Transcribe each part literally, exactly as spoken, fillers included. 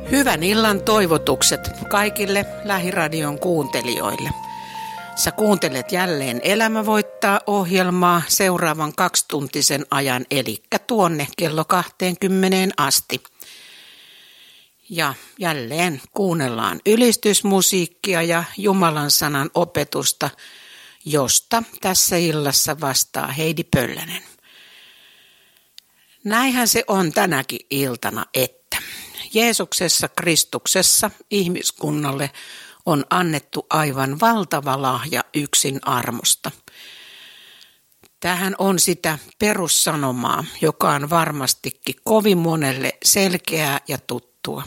Hyvän illan toivotukset kaikille Lähiradion kuuntelijoille. Sä kuuntelet jälleen Elämä voittaa -ohjelmaa seuraavan kaksituntisen ajan, eli tuonne kello kaksikymmentä asti. Ja jälleen kuunnellaan ylistysmusiikkia ja Jumalan sanan opetusta, josta tässä illassa vastaa Heidi Pöllänen. Näinhän se on tänäkin iltana, että Jeesuksessa Kristuksessa ihmiskunnalle on annettu aivan valtava lahja yksin armosta. Tähän on sitä perussanomaa, joka on varmastikin kovin monelle selkeää ja tuttua.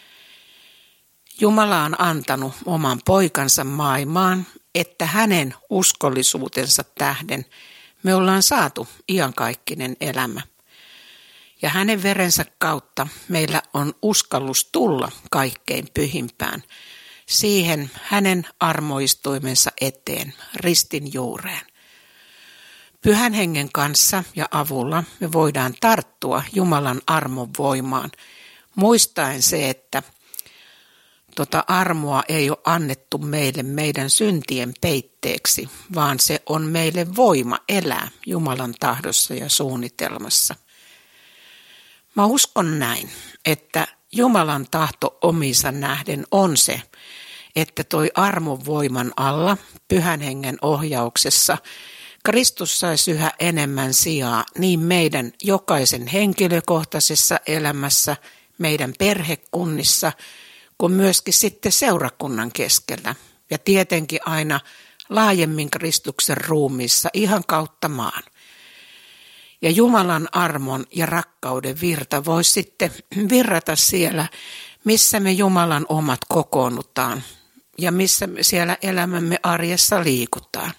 Jumala on antanut oman poikansa maailmaan, että hänen uskollisuutensa tähden me ollaan saatu iankaikkinen elämä. Ja hänen verensä kautta meillä on uskallus tulla kaikkein pyhimpään, siihen hänen armoistuimensa eteen, ristin juureen. Pyhän hengen kanssa ja avulla me voidaan tarttua Jumalan armon voimaan, muistaen se, että tota armoa ei ole annettu meille meidän syntien peitteeksi, vaan se on meille voima elää Jumalan tahdossa ja suunnitelmassa. Mä uskon näin, että Jumalan tahto omiinsa nähden on se, että toi armon voiman alla, pyhän hengen ohjauksessa, Kristus saisi yhä enemmän sijaa niin meidän jokaisen henkilökohtaisessa elämässä, meidän perhekunnissa, kuin myöskin sitten seurakunnan keskellä. Ja tietenkin aina laajemmin Kristuksen ruumiissa ihan kautta maan. Ja Jumalan armon ja rakkauden virta voisi sitten virrata siellä, missä me Jumalan omat kokoonnutaan ja missä me siellä elämämme arjessa liikutaan.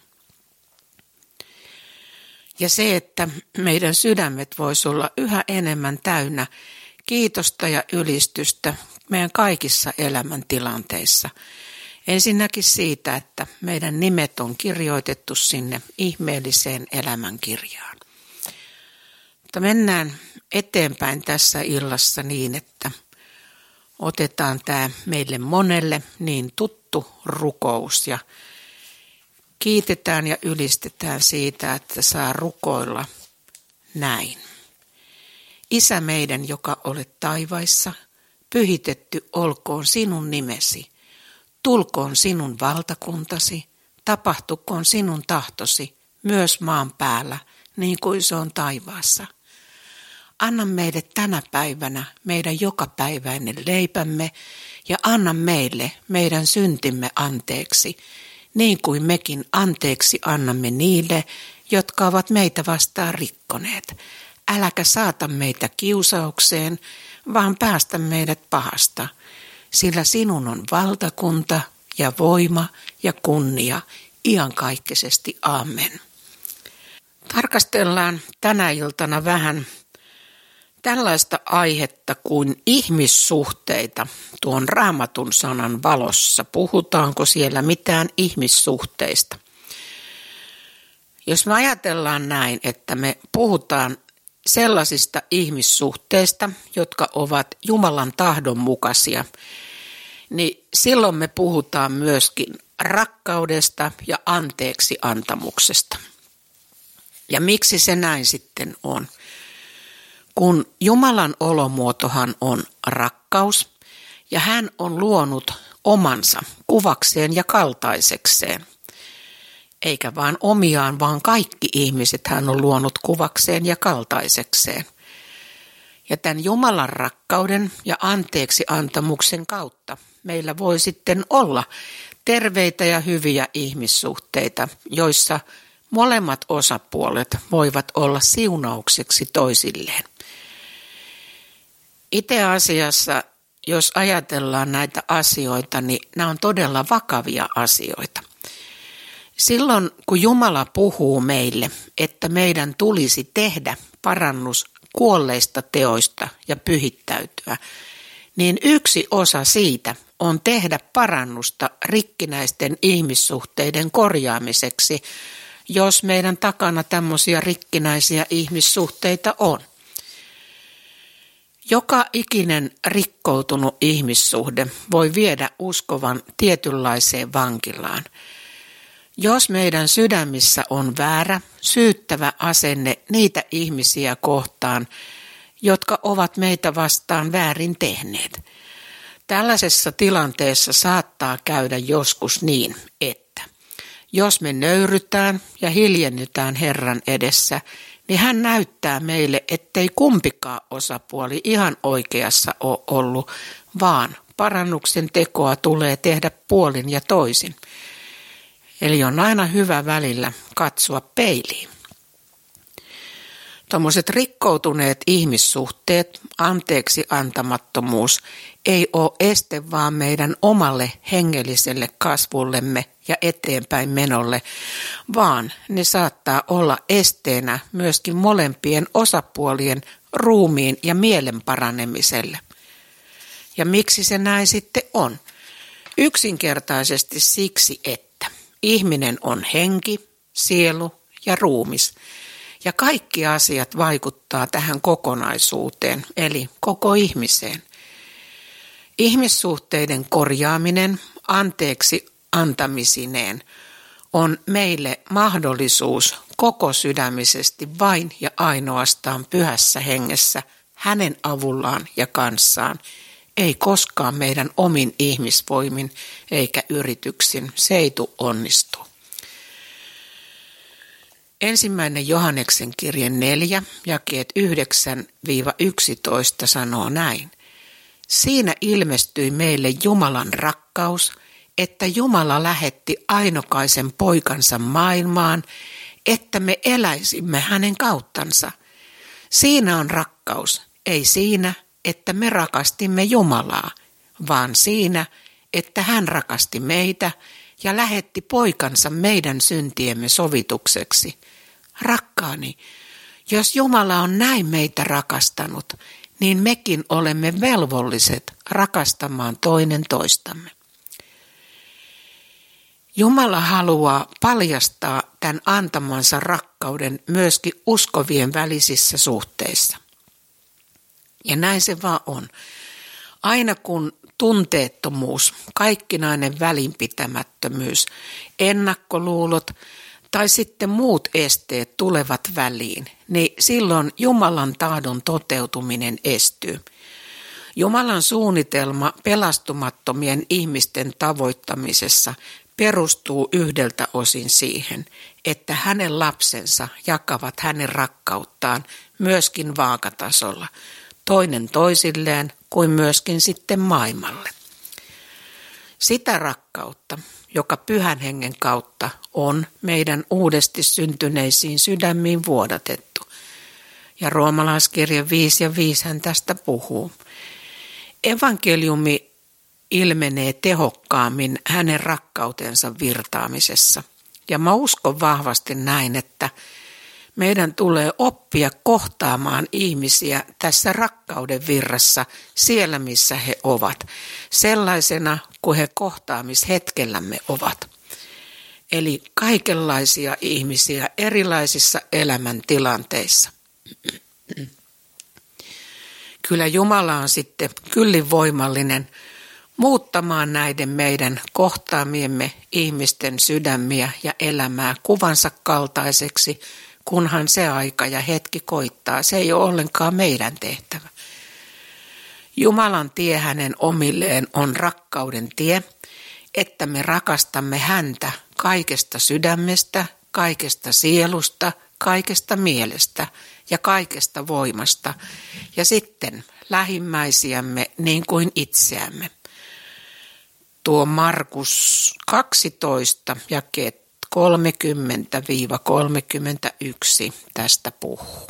Ja se, että meidän sydämet voisi olla yhä enemmän täynnä kiitosta ja ylistystä meidän kaikissa elämäntilanteissa. Ensinnäkin siitä, että meidän nimet on kirjoitettu sinne ihmeelliseen elämänkirjaan. Mutta mennään eteenpäin tässä illassa niin, että otetaan tämä meille monelle niin tuttu rukous ja kiitetään ja ylistetään siitä, että saa rukoilla näin. Isä meidän, joka olet taivaissa, pyhitetty olkoon sinun nimesi, tulkoon sinun valtakuntasi, tapahtukoon sinun tahtosi myös maan päällä, niin kuin se on taivaassa. Anna meille tänä päivänä meidän jokapäiväinen leipämme ja anna meille meidän syntimme anteeksi, niin kuin mekin anteeksi annamme niille, jotka ovat meitä vastaan rikkoneet. Äläkä saata meitä kiusaukseen, vaan päästä meidät pahasta, sillä sinun on valtakunta ja voima ja kunnia iankaikkisesti. Amen. Tarkastellaan tänä iltana vähän tällaista aihetta kuin ihmissuhteita tuon Raamatun sanan valossa. Puhutaanko siellä mitään ihmissuhteista? Jos me ajatellaan näin, että me puhutaan sellaisista ihmissuhteista, jotka ovat Jumalan tahdon mukaisia, niin silloin me puhutaan myöskin rakkaudesta ja anteeksi antamuksesta. Ja miksi se näin sitten on? Kun Jumalan olomuotohan on rakkaus ja hän on luonut omansa kuvakseen ja kaltaisekseen. Eikä vaan omiaan, vaan kaikki ihmiset hän on luonut kuvakseen ja kaltaisekseen. Ja tämän Jumalan rakkauden ja anteeksi antamuksen kautta meillä voi sitten olla terveitä ja hyviä ihmissuhteita, joissa molemmat osapuolet voivat olla siunaukseksi toisilleen. Itse asiassa, jos ajatellaan näitä asioita, niin nämä on todella vakavia asioita. Silloin, kun Jumala puhuu meille, että meidän tulisi tehdä parannus kuolleista teoista ja pyhittäytyä, niin yksi osa siitä on tehdä parannusta rikkinäisten ihmissuhteiden korjaamiseksi, jos meidän takana tämmöisiä rikkinäisiä ihmissuhteita on. Joka ikinen rikkoutunut ihmissuhde voi viedä uskovan tietynlaiseen vankilaan. Jos meidän sydämissä on väärä, syyttävä asenne niitä ihmisiä kohtaan, jotka ovat meitä vastaan väärin tehneet. Tällaisessa tilanteessa saattaa käydä joskus niin, että jos me nöyrytään ja hiljennytään Herran edessä, niin hän näyttää meille, ettei kumpikaan osapuoli ihan oikeassa ole ollut, vaan parannuksen tekoa tulee tehdä puolin ja toisin. Eli on aina hyvä välillä katsoa peiliin. Tuommoiset rikkoutuneet ihmissuhteet, anteeksi antamattomuus, ei ole este vaan meidän omalle hengelliselle kasvullemme ja eteenpäin menolle, vaan ne saattaa olla esteenä myöskin molempien osapuolien ruumiin ja mielen paranemiselle. Ja miksi se näin sitten on? Yksinkertaisesti siksi, että ihminen on henki, sielu ja ruumis. Ja kaikki asiat vaikuttaa tähän kokonaisuuteen, eli koko ihmiseen. Ihmissuhteiden korjaaminen anteeksi antamisineen on meille mahdollisuus koko sydämisesti vain ja ainoastaan pyhässä hengessä hänen avullaan ja kanssaan. Ei koskaan meidän omin ihmisvoimin eikä yrityksin, se ei tule onnistua. Ensimmäinen Johanneksen kirje neljä, jakeet yhdeksän yksitoista sanoo näin. Siinä ilmestyi meille Jumalan rakkaus, että Jumala lähetti ainokaisen poikansa maailmaan, että me eläisimme hänen kauttansa. Siinä on rakkaus, ei siinä, että me rakastimme Jumalaa, vaan siinä, että hän rakasti meitä ja lähetti poikansa meidän syntiemme sovitukseksi. Rakkaani, jos Jumala on näin meitä rakastanut, niin mekin olemme velvolliset rakastamaan toinen toistamme. Jumala haluaa paljastaa tämän antamansa rakkauden myöskin uskovien välisissä suhteissa. Ja näin se vaan on. Aina kun tunteettomuus, kaikkinainen välinpitämättömyys, ennakkoluulot tai sitten muut esteet tulevat väliin, niin silloin Jumalan tahdon toteutuminen estyy. Jumalan suunnitelma pelastumattomien ihmisten tavoittamisessa perustuu yhdeltä osin siihen, että hänen lapsensa jakavat hänen rakkauttaan myöskin vaakatasolla, toinen toisilleen kuin myöskin sitten maailmalle. Sitä rakkautta, joka Pyhän Hengen kautta on meidän uudesti syntyneisiin sydämiin vuodatettu. Ja roomalaiskirja viisi ja viisi hän tästä puhuu. Evankeliumi ilmenee tehokkaammin hänen rakkautensa virtaamisessa. Ja mä uskon vahvasti näin, että meidän tulee oppia kohtaamaan ihmisiä tässä rakkauden virrassa siellä, missä he ovat, sellaisena kuin he kohtaamishetkellämme ovat. Eli kaikenlaisia ihmisiä erilaisissa elämäntilanteissa. Kyllä Jumala on sitten kyllin voimallinen muuttamaan näiden meidän kohtaamiemme ihmisten sydämiä ja elämää kuvansa kaltaiseksi, kunhan se aika ja hetki koittaa. Se ei ole ollenkaan meidän tehtävä. Jumalan tie hänen omilleen on rakkauden tie, että me rakastamme häntä kaikesta sydämestä, kaikesta sielusta, kaikesta mielestä ja kaikesta voimasta ja sitten lähimmäisiämme niin kuin itseämme. Tuo Markus kaksitoista jakeet kolmekymmentä kolmekymmentäyksi tästä puhuu.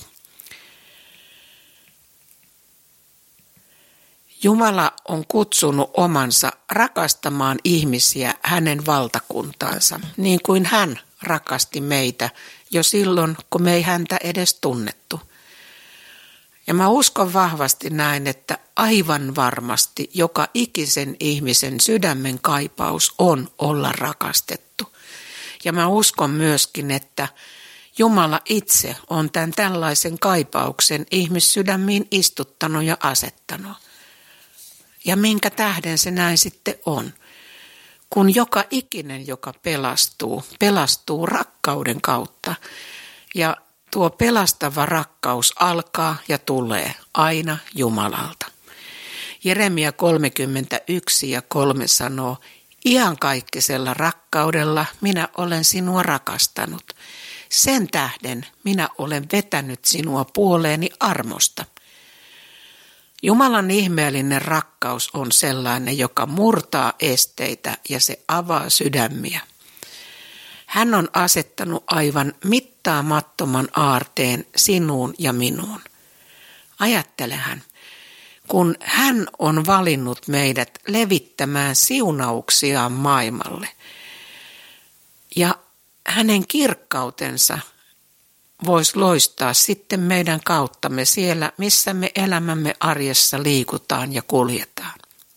Jumala on kutsunut omansa rakastamaan ihmisiä hänen valtakuntaansa, niin kuin hän rakasti meitä jo silloin, kun me ei häntä edes tunnettu. Ja mä uskon vahvasti näin, että aivan varmasti joka ikisen ihmisen sydämen kaipaus on olla rakastettu. Ja mä uskon myöskin, että Jumala itse on tämän tällaisen kaipauksen ihmissydämiin istuttanut ja asettanut. Ja minkä tähden se näin sitten on? Kun joka ikinen, joka pelastuu, pelastuu rakkauden kautta. Ja tuo pelastava rakkaus alkaa ja tulee aina Jumalalta. Jeremia kolmekymmentäyksi ja kolme sanoo, iankaikkisella rakkaudella minä olen sinua rakastanut. Sen tähden minä olen vetänyt sinua puoleeni armosta. Jumalan ihmeellinen rakkaus on sellainen, joka murtaa esteitä ja se avaa sydämiä. Hän on asettanut aivan mittaamattoman aarteen sinuun ja minuun. Ajattelehan, kun hän on valinnut meidät levittämään siunauksiaan maailmalle ja hänen kirkkautensa voisi loistaa sitten meidän kauttamme siellä, missä me elämämme arjessa liikutaan ja kuljetaan.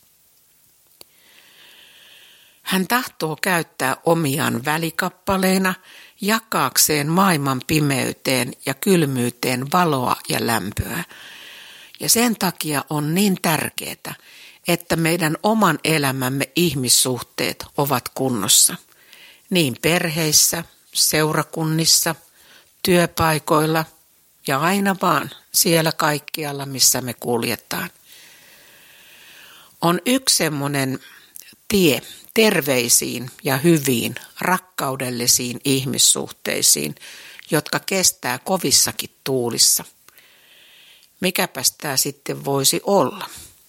Hän tahtoo käyttää omiaan välikappaleina jakaakseen maailman pimeyteen ja kylmyyteen valoa ja lämpöä. Ja sen takia on niin tärkeää, että meidän oman elämämme ihmissuhteet ovat kunnossa. Niin perheissä, seurakunnissa, työpaikoilla ja aina vaan siellä kaikkialla, missä me kuljetaan. On yksi semmoinen tie terveisiin ja hyviin, rakkaudellisiin ihmissuhteisiin, jotka kestää kovissakin tuulissa. Mikäpäs tämä sitten voisi olla?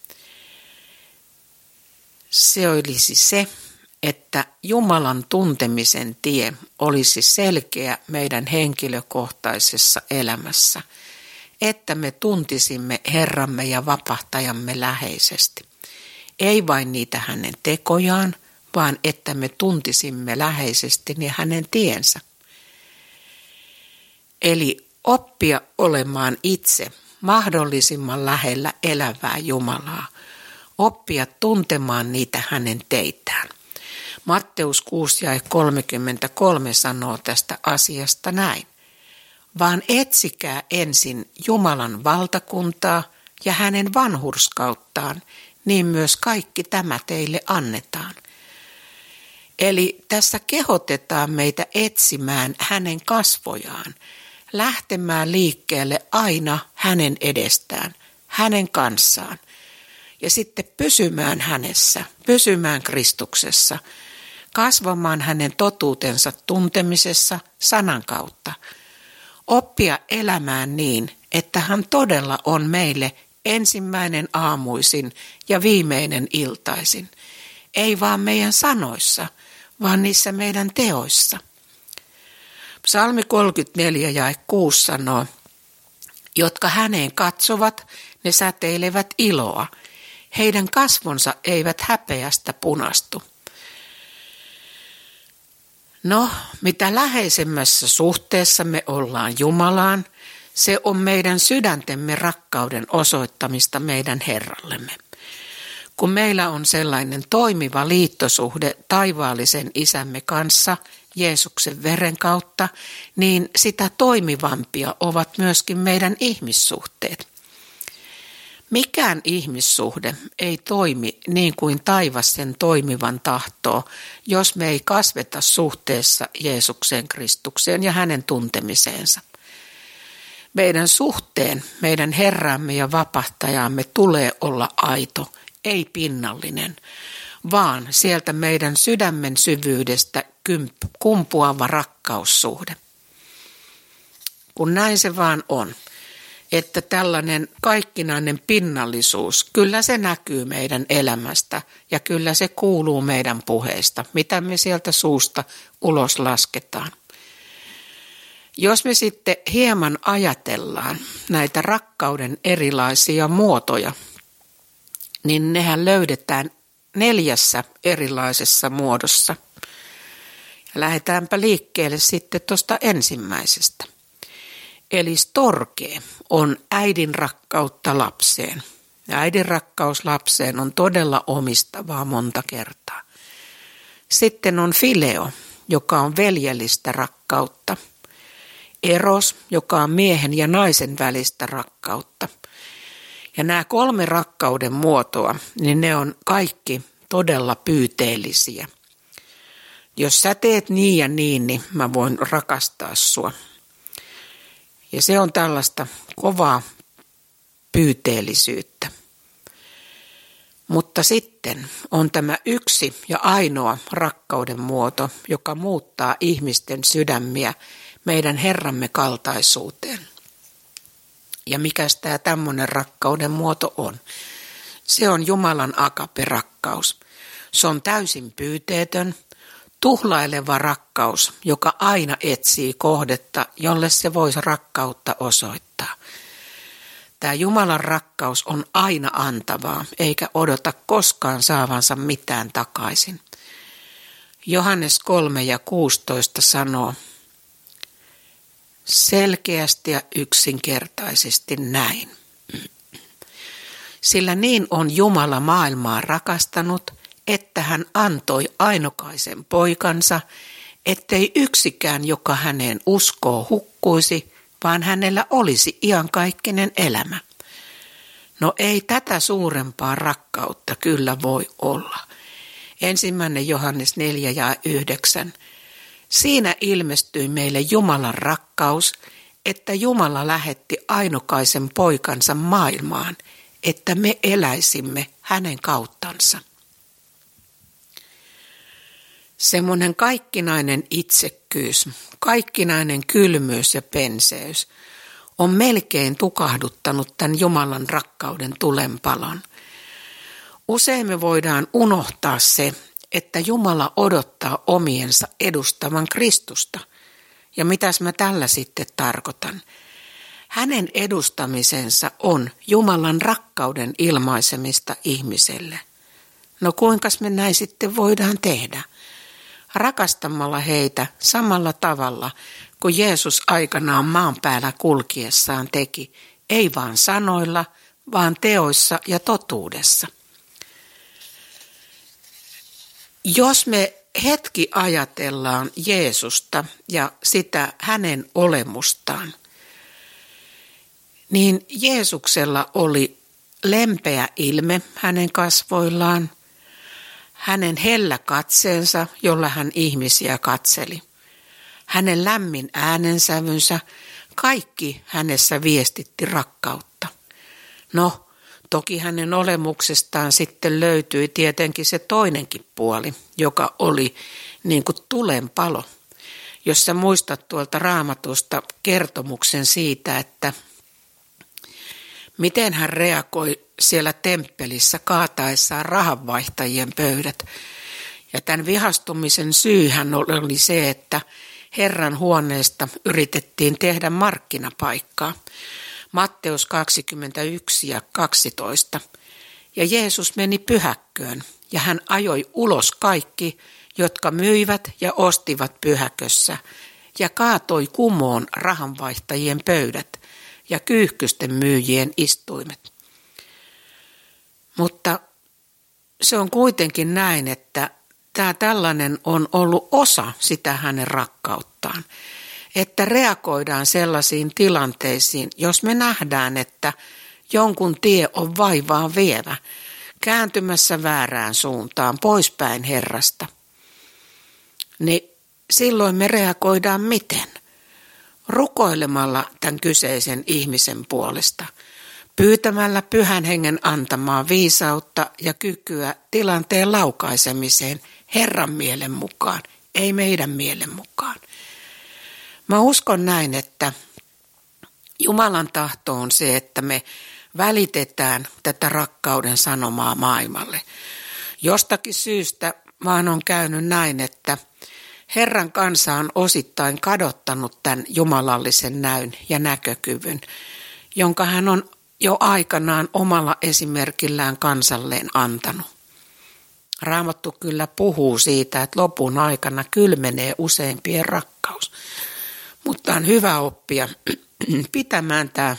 Se olisi se, että Jumalan tuntemisen tie olisi selkeä meidän henkilökohtaisessa elämässä, että me tuntisimme Herramme ja Vapahtajamme läheisesti. Ei vain niitä hänen tekojaan, vaan että me tuntisimme läheisesti niin hänen tiensä. Eli oppia olemaan itse mahdollisimman lähellä elävää Jumalaa. Oppia tuntemaan niitä hänen teitään. Matteus kuusi ja kolmekymmentäkolme sanoo tästä asiasta näin. Vaan etsikää ensin Jumalan valtakuntaa ja hänen vanhurskauttaan, niin myös kaikki tämä teille annetaan. Eli tässä kehotetaan meitä etsimään hänen kasvojaan, lähtemään liikkeelle aina hänen edestään, hänen kanssaan ja sitten pysymään hänessä, pysymään Kristuksessa, kasvamaan hänen totuutensa tuntemisessa sanan kautta, oppia elämään niin, että hän todella on meille ensimmäinen aamuisin ja viimeinen iltaisin, ei vaan meidän sanoissa, vaan niissä meidän teoissa. Psalmi kolmekymmentäneljä jae kuusi sanoo, jotka häneen katsovat, ne säteilevät iloa. Heidän kasvonsa eivät häpeästä punastu. No, mitä läheisemmässä suhteessa me ollaan Jumalaan, se on meidän sydäntemme rakkauden osoittamista meidän Herrallemme. Kun meillä on sellainen toimiva liittosuhde taivaallisen isämme kanssa Jeesuksen veren kautta, niin sitä toimivampia ovat myöskin meidän ihmissuhteet. Mikään ihmissuhde ei toimi niin kuin taivas sen toimivan tahtoo, jos me ei kasveta suhteessa Jeesukseen Kristukseen ja hänen tuntemiseensa. Meidän suhteen, meidän Herramme ja Vapahtajamme tulee olla aito, ei pinnallinen, vaan sieltä meidän sydämen syvyydestä kumpuava rakkaussuhde. Kun näin se vaan on, että tällainen kaikkinainen pinnallisuus, kyllä se näkyy meidän elämästä ja kyllä se kuuluu meidän puheista, mitä me sieltä suusta ulos lasketaan. Jos me sitten hieman ajatellaan näitä rakkauden erilaisia muotoja, niin nehän löydetään neljässä erilaisessa muodossa. Ja lähdetäänpä liikkeelle sitten tuosta ensimmäisestä. Eli storge on äidin rakkautta lapseen. Ja äidin rakkaus lapseen on todella omistavaa monta kertaa. Sitten on fileo, joka on veljellistä rakkautta. eros, joka on miehen ja naisen välistä rakkautta. Ja nämä kolme rakkauden muotoa, niin ne on kaikki todella pyyteellisiä. Jos sä teet niin ja niin, niin mä voin rakastaa sua. Ja se on tällaista kovaa pyyteellisyyttä. Mutta sitten on tämä yksi ja ainoa rakkauden muoto, joka muuttaa ihmisten sydämiä meidän Herramme kaltaisuuteen. Ja mikäs tämä tämmöinen rakkauden muoto on? Se on Jumalan agape-rakkaus. Se on täysin pyyteetön, tuhlaileva rakkaus, joka aina etsii kohdetta, jolle se voisi rakkautta osoittaa. Tämä Jumalan rakkaus on aina antavaa, eikä odota koskaan saavansa mitään takaisin. Johannes kolme ja kuusitoista sanoo selkeästi ja yksinkertaisesti näin. Sillä niin on Jumala maailmaa rakastanut, että hän antoi ainokaisen poikansa, ettei yksikään, joka häneen uskoo, hukkuisi, vaan hänellä olisi iankaikkinen elämä. No ei tätä suurempaa rakkautta kyllä voi olla. Ensimmäinen Johannes neljä ja yhdeksän. Siinä ilmestyi meille Jumalan rakkaus, että Jumala lähetti ainokaisen poikansa maailmaan, että me eläisimme hänen kauttansa. Semmoinen kaikkinainen itsekkyys, kaikkinainen kylmyys ja penseys on melkein tukahduttanut tämän Jumalan rakkauden tulenpalon. Usein me voidaan unohtaa se, että Jumala odottaa omiensa edustavan Kristusta. Ja mitäs mä tällä sitten tarkoitan? Hänen edustamisensa on Jumalan rakkauden ilmaisemista ihmiselle. No kuinkas me näin sitten voidaan tehdä? Rakastamalla heitä samalla tavalla kuin Jeesus aikanaan maan päällä kulkiessaan teki, ei vaan sanoilla, vaan teoissa ja totuudessa. Jos me hetki ajatellaan Jeesusta ja sitä hänen olemustaan, niin Jeesuksella oli lempeä ilme hänen kasvoillaan, hänen hellä katseensa, jolla hän ihmisiä katseli, hänen lämmin äänensävynsä, kaikki hänessä viestitti rakkautta. No, toki hänen olemuksestaan sitten löytyi tietenkin se toinenkin puoli, joka oli niin kuin tulenpalo. Jos sä muistat tuolta Raamatusta kertomuksen siitä, että miten hän reagoi siellä temppelissä kaataessaan rahanvaihtajien pöydät. Ja tämän vihastumisen syyhän oli se, että Herran huoneesta yritettiin tehdä markkinapaikkaa. Matteus kaksikymmentäyksi ja kaksitoista. Ja Jeesus meni pyhäkköön ja hän ajoi ulos kaikki, jotka myivät ja ostivat pyhäkössä ja kaatoi kumoon rahanvaihtajien pöydät ja kyyhkysten myyjien istuimet. Mutta se on kuitenkin näin, että tämä tällainen on ollut osa sitä hänen rakkauttaan. Että reagoidaan sellaisiin tilanteisiin, jos me nähdään, että jonkun tie on vaivaan vievä, kääntymässä väärään suuntaan, poispäin Herrasta. Niin silloin me reagoidaan miten? Rukoilemalla tämän kyseisen ihmisen puolesta, pyytämällä Pyhän Hengen antamaa viisautta ja kykyä tilanteen laukaisemiseen Herran mielen mukaan, ei meidän mielen mukaan. Mä uskon näin, että Jumalan tahto on se, että me välitetään tätä rakkauden sanomaa maailmalle. Jostakin syystä vaan on käynyt näin, että Herran kansa on osittain kadottanut tämän jumalallisen näyn ja näkökyvyn, jonka hän on jo aikanaan omalla esimerkillään kansalleen antanut. Raamattu kyllä puhuu siitä, että lopun aikana kylmenee useimpien rakkaus, mutta on hyvä oppia pitämään tämä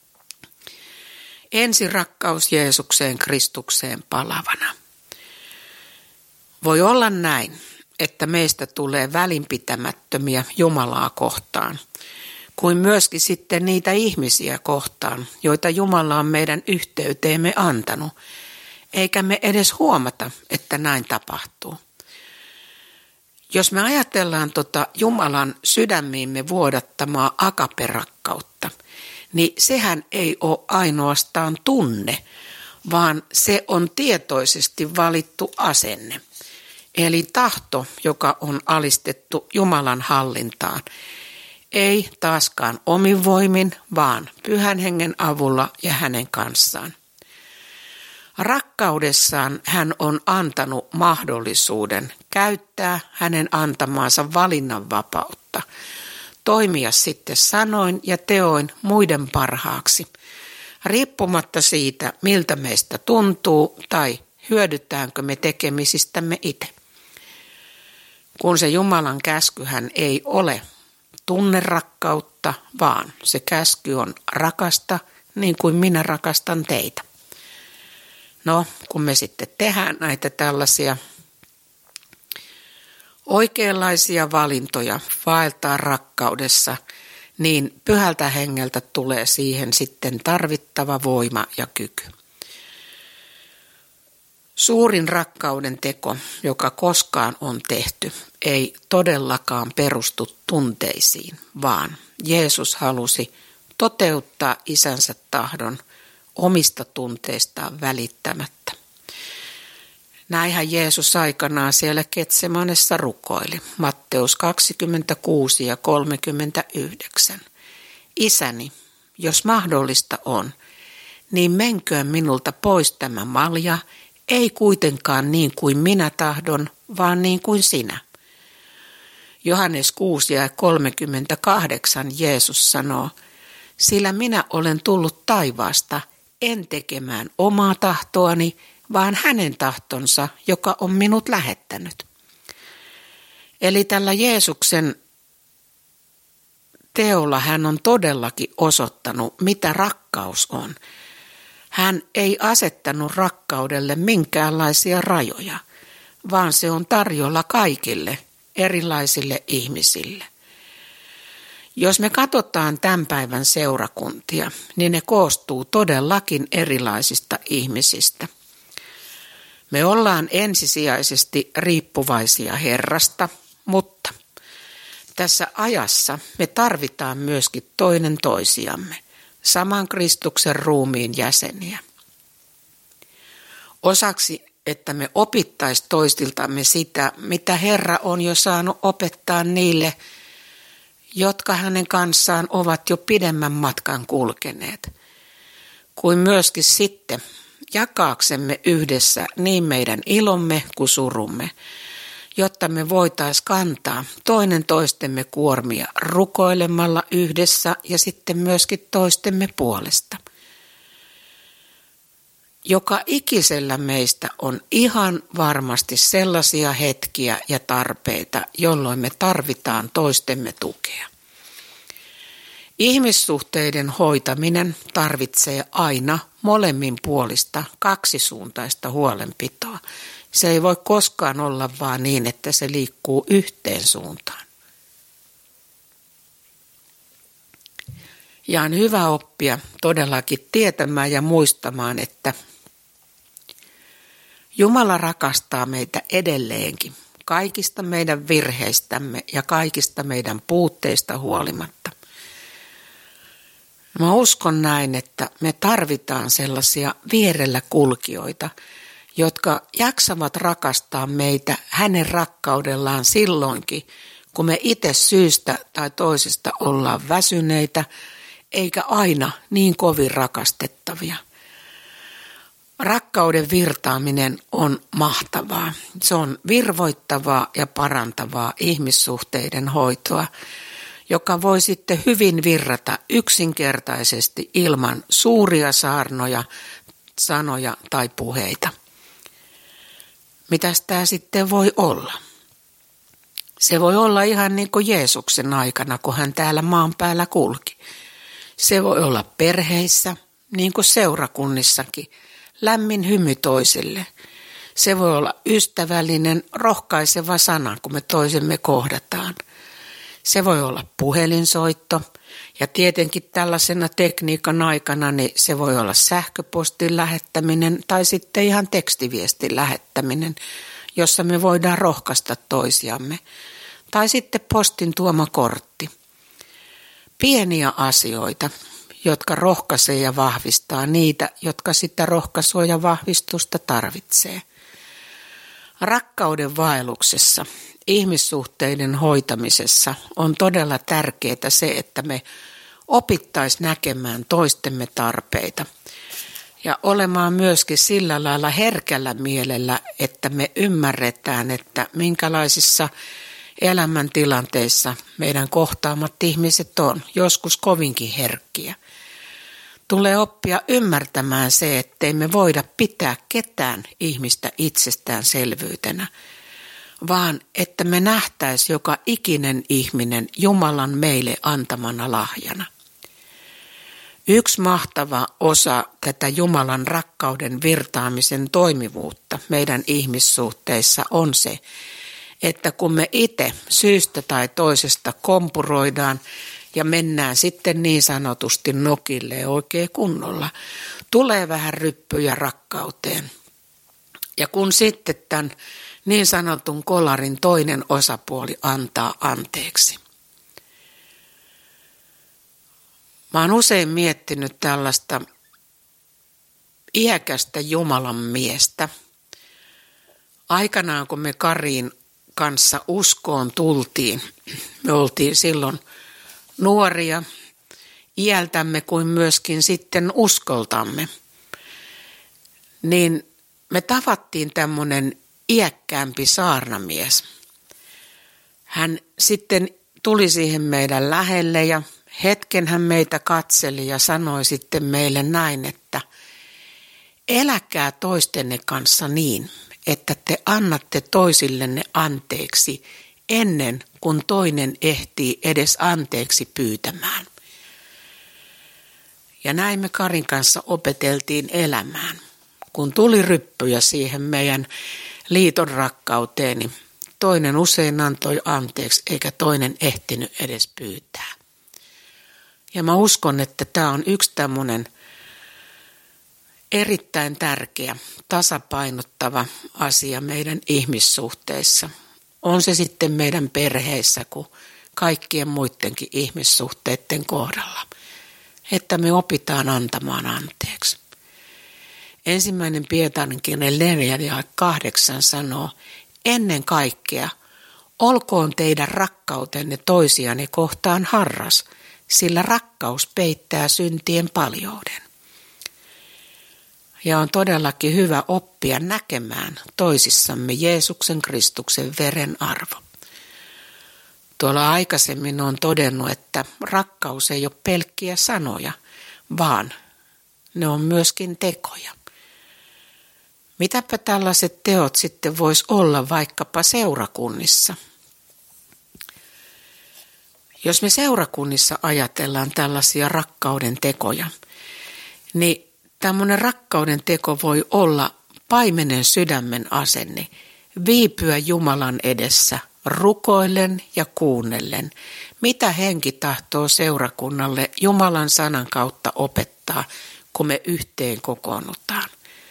ensirakkaus Jeesukseen Kristukseen palavana. Voi olla näin, että meistä tulee välinpitämättömiä Jumalaa kohtaan, kuin myöskin sitten niitä ihmisiä kohtaan, joita Jumala on meidän yhteyteemme antanut, eikä me edes huomata, että näin tapahtuu. Jos me ajatellaan tota Jumalan sydämiimme vuodattamaa agape-rakkautta, niin sehän ei ole ainoastaan tunne, vaan se on tietoisesti valittu asenne. Eli tahto, joka on alistettu Jumalan hallintaan, ei taaskaan omin voimin, vaan Pyhän Hengen avulla ja hänen kanssaan. Rakkaudessaan hän on antanut mahdollisuuden käyttää hänen antamaansa valinnanvapautta, toimia sitten sanoin ja teoin muiden parhaaksi, riippumatta siitä, miltä meistä tuntuu tai hyödytäänkö me tekemisistämme itse. Kun se Jumalan käskyhän ei ole tunnerakkautta, vaan se käsky on rakasta niin kuin minä rakastan teitä. No, kun me sitten tehdään näitä tällaisia oikeanlaisia valintoja vaeltaa rakkaudessa, niin Pyhältä Hengeltä tulee siihen sitten tarvittava voima ja kyky. Suurin rakkauden teko, joka koskaan on tehty, ei todellakaan perustu tunteisiin, vaan Jeesus halusi toteuttaa isänsä tahdon omista tunteistaan välittämättä. Näinhän Jeesus aikanaan siellä Getsemanessa rukoili, Matteus kaksikymmentäkuusi ja kolmekymmentäyhdeksän. Isäni, jos mahdollista on, niin menköön minulta pois tämä malja, ei kuitenkaan niin kuin minä tahdon, vaan niin kuin sinä. Johannes kuusi ja kolmekymmentäkahdeksan Jeesus sanoo, sillä minä olen tullut taivaasta, en tekemään omaa tahtoani, vaan hänen tahtonsa, joka on minut lähettänyt. Eli tällä Jeesuksen teolla hän on todellakin osoittanut, mitä rakkaus on. Hän ei asettanut rakkaudelle minkäänlaisia rajoja, vaan se on tarjolla kaikille erilaisille ihmisille. Jos me katsotaan tämän päivän seurakuntia, niin ne koostuu todellakin erilaisista ihmisistä. Me ollaan ensisijaisesti riippuvaisia Herrasta, mutta tässä ajassa me tarvitaan myöskin toinen toisiamme, saman Kristuksen ruumiin jäseniä. Osaksi, että me opittaisiin toistiltamme sitä, mitä Herra on jo saanut opettaa niille, jotka hänen kanssaan ovat jo pidemmän matkan kulkeneet, kuin myöskin sitten jakaaksemme yhdessä niin meidän ilomme kuin surumme, jotta me voitaisiin kantaa toinen toistemme kuormia rukoilemalla yhdessä ja sitten myöskin toistemme puolesta. Joka ikisellä meistä on ihan varmasti sellaisia hetkiä ja tarpeita, jolloin me tarvitaan toistemme tukea. Ihmissuhteiden hoitaminen tarvitsee aina molemmin puolista kaksisuuntaista huolenpitoa. Se ei voi koskaan olla vaan niin, että se liikkuu yhteen suuntaan. Ja on hyvä oppia todellakin tietämään ja muistamaan, että Jumala rakastaa meitä edelleenkin kaikista meidän virheistämme ja kaikista meidän puutteista huolimatta. Mä uskon näin, että me tarvitaan sellaisia vierellä kulkijoita, jotka jaksavat rakastaa meitä hänen rakkaudellaan silloinkin, kun me itse syystä tai toisesta ollaan väsyneitä, eikä aina niin kovin rakastettavia. Rakkauden virtaaminen on mahtavaa. Se on virvoittavaa ja parantavaa ihmissuhteiden hoitoa, joka voi sitten hyvin virrata yksinkertaisesti ilman suuria saarnoja, sanoja tai puheita. Mitäs tämä sitten voi olla? Se voi olla ihan niin kuin Jeesuksen aikana, kun hän täällä maan päällä kulki. Se voi olla perheissä, niin kuin seurakunnissakin, lämmin hymy toiselle. Se voi olla ystävällinen, rohkaiseva sana, kun me toisemme kohdataan. Se voi olla puhelinsoitto ja tietenkin tällaisena tekniikan aikana niin se voi olla sähköpostin lähettäminen tai sitten ihan tekstiviestin lähettäminen, jossa me voidaan rohkaista toisiamme. Tai sitten postin tuoma kortti. Pieniä asioita, jotka rohkaisee ja vahvistaa niitä, jotka sitä rohkaisua ja vahvistusta tarvitsee. Rakkauden vaelluksessa, ihmissuhteiden hoitamisessa on todella tärkeää se, että me opittaisiin näkemään toistemme tarpeita ja olemaan myöskin sillä lailla herkällä mielellä, että me ymmärretään, että minkälaisissa elämäntilanteissa meidän kohtaamat ihmiset on, joskus kovinkin herkkiä. Tulee oppia ymmärtämään se, ettei me voida pitää ketään ihmistä itsestäänselvyytenä, vaan että me nähtäisiin joka ikinen ihminen Jumalan meille antamana lahjana. Yksi mahtava osa tätä Jumalan rakkauden virtaamisen toimivuutta meidän ihmissuhteissa on se, että kun me itse syystä tai toisesta kompuroidaan ja mennään sitten niin sanotusti nokille oikein kunnolla, tulee vähän ryppyjä rakkauteen. Ja kun sitten tämän niin sanotun kolarin toinen osapuoli antaa anteeksi. Mä oon usein miettinyt tällaista iäkästä Jumalan miestä. Aikanaan kun me Karin kanssa uskoon tultiin, me oltiin silloin nuoria iältämme kuin myöskin sitten uskoltamme, niin me tavattiin tämmöinen iäkkäämpi saarnamies. Hän sitten tuli siihen meidän lähelle ja hetken hän meitä katseli ja sanoi sitten meille näin, että eläkää toistenne kanssa niin, että te annatte toisillenne anteeksi ennen kuin toinen ehtii edes anteeksi pyytämään. Ja näin me Karin kanssa opeteltiin elämään. Kun tuli ryppyjä siihen meidän liiton rakkauteen, niin toinen usein antoi anteeksi eikä toinen ehtinyt edes pyytää. Ja mä uskon, että tämä on yksi tämmöinen erittäin tärkeä, tasapainottava asia meidän ihmissuhteissa. On se sitten meidän perheissä kuin kaikkien muidenkin ihmissuhteiden kohdalla, että me opitaan antamaan anteeksi. Ensimmäinen Pietarin kirje neljä ja kahdeksan sanoo, ennen kaikkea olkoon teidän rakkautenne toisianne kohtaan harras, sillä rakkaus peittää syntien paljouden. Ja on todellakin hyvä oppia näkemään toisissamme Jeesuksen Kristuksen veren arvo. Tuolla aikaisemmin on todennut, että rakkaus ei ole pelkkiä sanoja, vaan ne on myöskin tekoja. Mitäpä tällaiset teot sitten vois olla vaikkapa seurakunnissa? Jos me seurakunnissa ajatellaan tällaisia rakkauden tekoja, niin tämmöinen rakkauden teko voi olla paimenen sydämen asenne, viipyä Jumalan edessä, rukoillen ja kuunnellen, mitä henki tahtoo seurakunnalle Jumalan sanan kautta opettaa, kun me yhteen kokoonnutaan.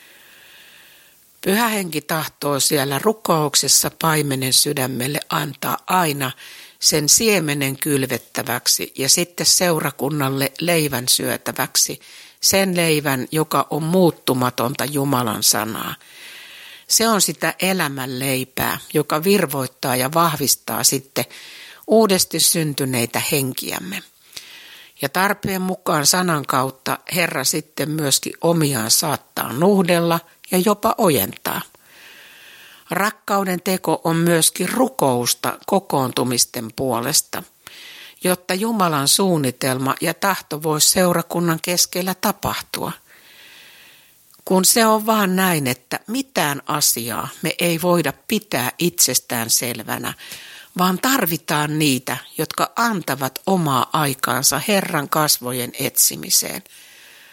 Pyhä henki tahtoo siellä rukouksessa paimenen sydämelle antaa aina sen siemenen kylvettäväksi ja sitten seurakunnalle leivän syötäväksi, sen leivän, joka on muuttumatonta Jumalan sanaa. Se on sitä elämän leipää, joka virvoittaa ja vahvistaa sitten uudesti syntyneitä henkiämme. Ja tarpeen mukaan sanan kautta Herra sitten myöskin omiaan saattaa nuhdella ja jopa ojentaa. Rakkauden teko on myöskin rukousta kokoontumisten puolesta, jotta Jumalan suunnitelma ja tahto voisi seurakunnan keskellä tapahtua. Kun se on vaan näin, että mitään asiaa me ei voida pitää itsestään selvänä, vaan tarvitaan niitä, jotka antavat omaa aikaansa Herran kasvojen etsimiseen,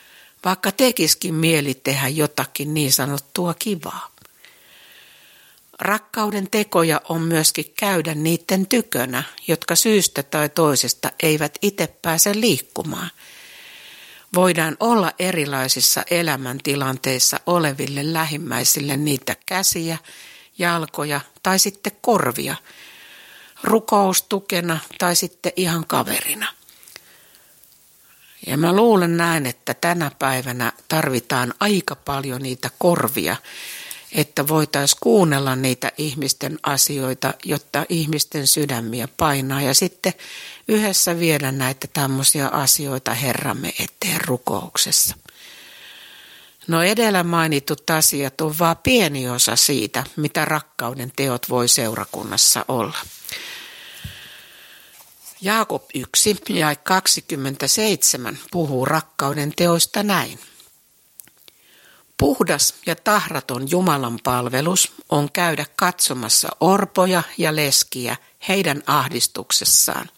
vaikka tekisikin mieli tehdä jotakin niin sanottua kivaa. Rakkauden tekoja on myöskin käydä niiden tykönä, jotka syystä tai toisesta eivät itse pääse liikkumaan. Voidaan olla erilaisissa elämäntilanteissa oleville lähimmäisille niitä käsiä, jalkoja tai sitten korvia, rukoustukena tai sitten ihan kaverina. Ja mä luulen näin, että tänä päivänä tarvitaan aika paljon niitä korvia, että voitaisiin kuunnella niitä ihmisten asioita, jotta ihmisten sydämiä painaa ja sitten yhdessä viedä näitä tämmöisiä asioita Herramme eteen rukouksessa. No edellä mainitut asiat on vaan pieni osa siitä, mitä rakkauden teot voi seurakunnassa olla. Jaakob yksi ja kaksikymmentäseitsemän puhuu rakkauden teoista näin. Puhdas ja tahraton Jumalan palvelus on käydä katsomassa orpoja ja leskiä heidän ahdistuksessaan.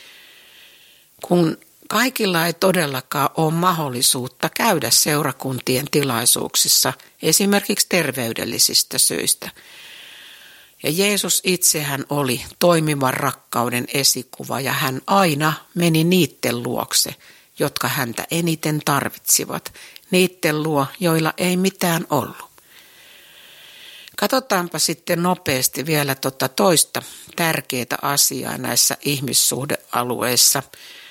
Kun kaikilla ei todellakaan ole mahdollisuutta käydä seurakuntien tilaisuuksissa, esimerkiksi terveydellisistä syistä. Ja Jeesus itsehän oli toimivan rakkauden esikuva ja hän aina meni niiden luokse, jotka häntä eniten tarvitsivat, niiden luo, joilla ei mitään ollut. Katsotaanpa sitten nopeasti vielä tuota toista tärkeää asiaa näissä ihmissuhdealueissa.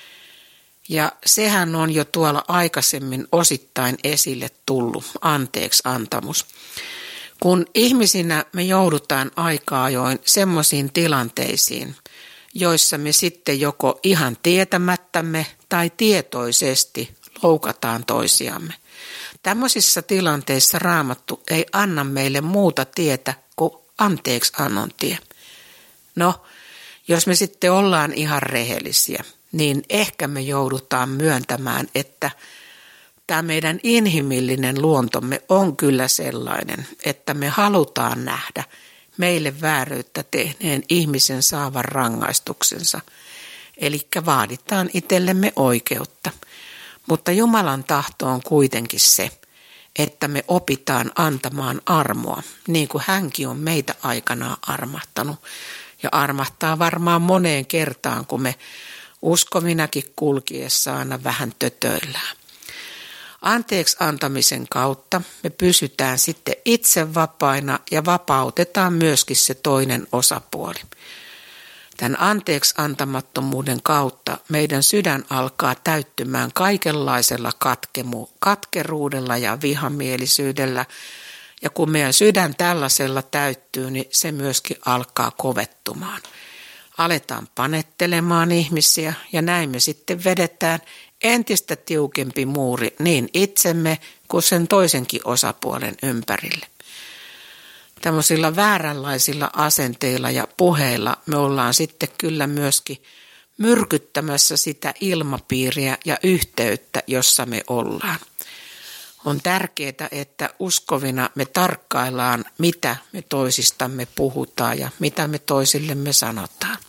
Ja sehän on jo tuolla aikaisemmin osittain esille tullut anteeksi antamus. Kun ihmisinä me joudutaan aika ajoin semmoisiin tilanteisiin, joissa me sitten joko ihan tietämättämme tai tietoisesti loukataan toisiamme. Tämmöisissä tilanteissa Raamattu ei anna meille muuta tietä kuin anteeksi annon tie. No, jos me sitten ollaan ihan rehellisiä, niin ehkä me joudutaan myöntämään, että tämä meidän inhimillinen luontomme on kyllä sellainen, että me halutaan nähdä meille vääryyttä tehneen ihmisen saavan rangaistuksensa. Eli vaaditaan itsellemme oikeutta. Mutta Jumalan tahto on kuitenkin se, että me opitaan antamaan armoa, niin kuin hänkin on meitä aikanaan armahtanut. Ja armahtaa varmaan moneen kertaan, kun me uskominakin kulkiessa aina vähän tötöillään. Anteeksi antamisen kautta me pysytään sitten itse vapaina ja vapautetaan myöskin se toinen osapuoli. Tämän anteeksi antamattomuuden kautta meidän sydän alkaa täyttymään kaikenlaisella katkemu, katkeruudella ja vihamielisyydellä. Ja kun meidän sydän tällaisella täyttyy, niin se myöskin alkaa kovettumaan. Aletaan panettelemaan ihmisiä ja näin me sitten vedetään entistä tiukempi muuri niin itsemme kuin sen toisenkin osapuolen ympärille. Tämmöisillä vääränlaisilla asenteilla ja puheilla me ollaan sitten kyllä myöskin myrkyttämässä sitä ilmapiiriä ja yhteyttä, jossa me ollaan. On tärkeää, että uskovina me tarkkaillaan, mitä me toisistamme puhutaan ja mitä me toisillemme sanotaan.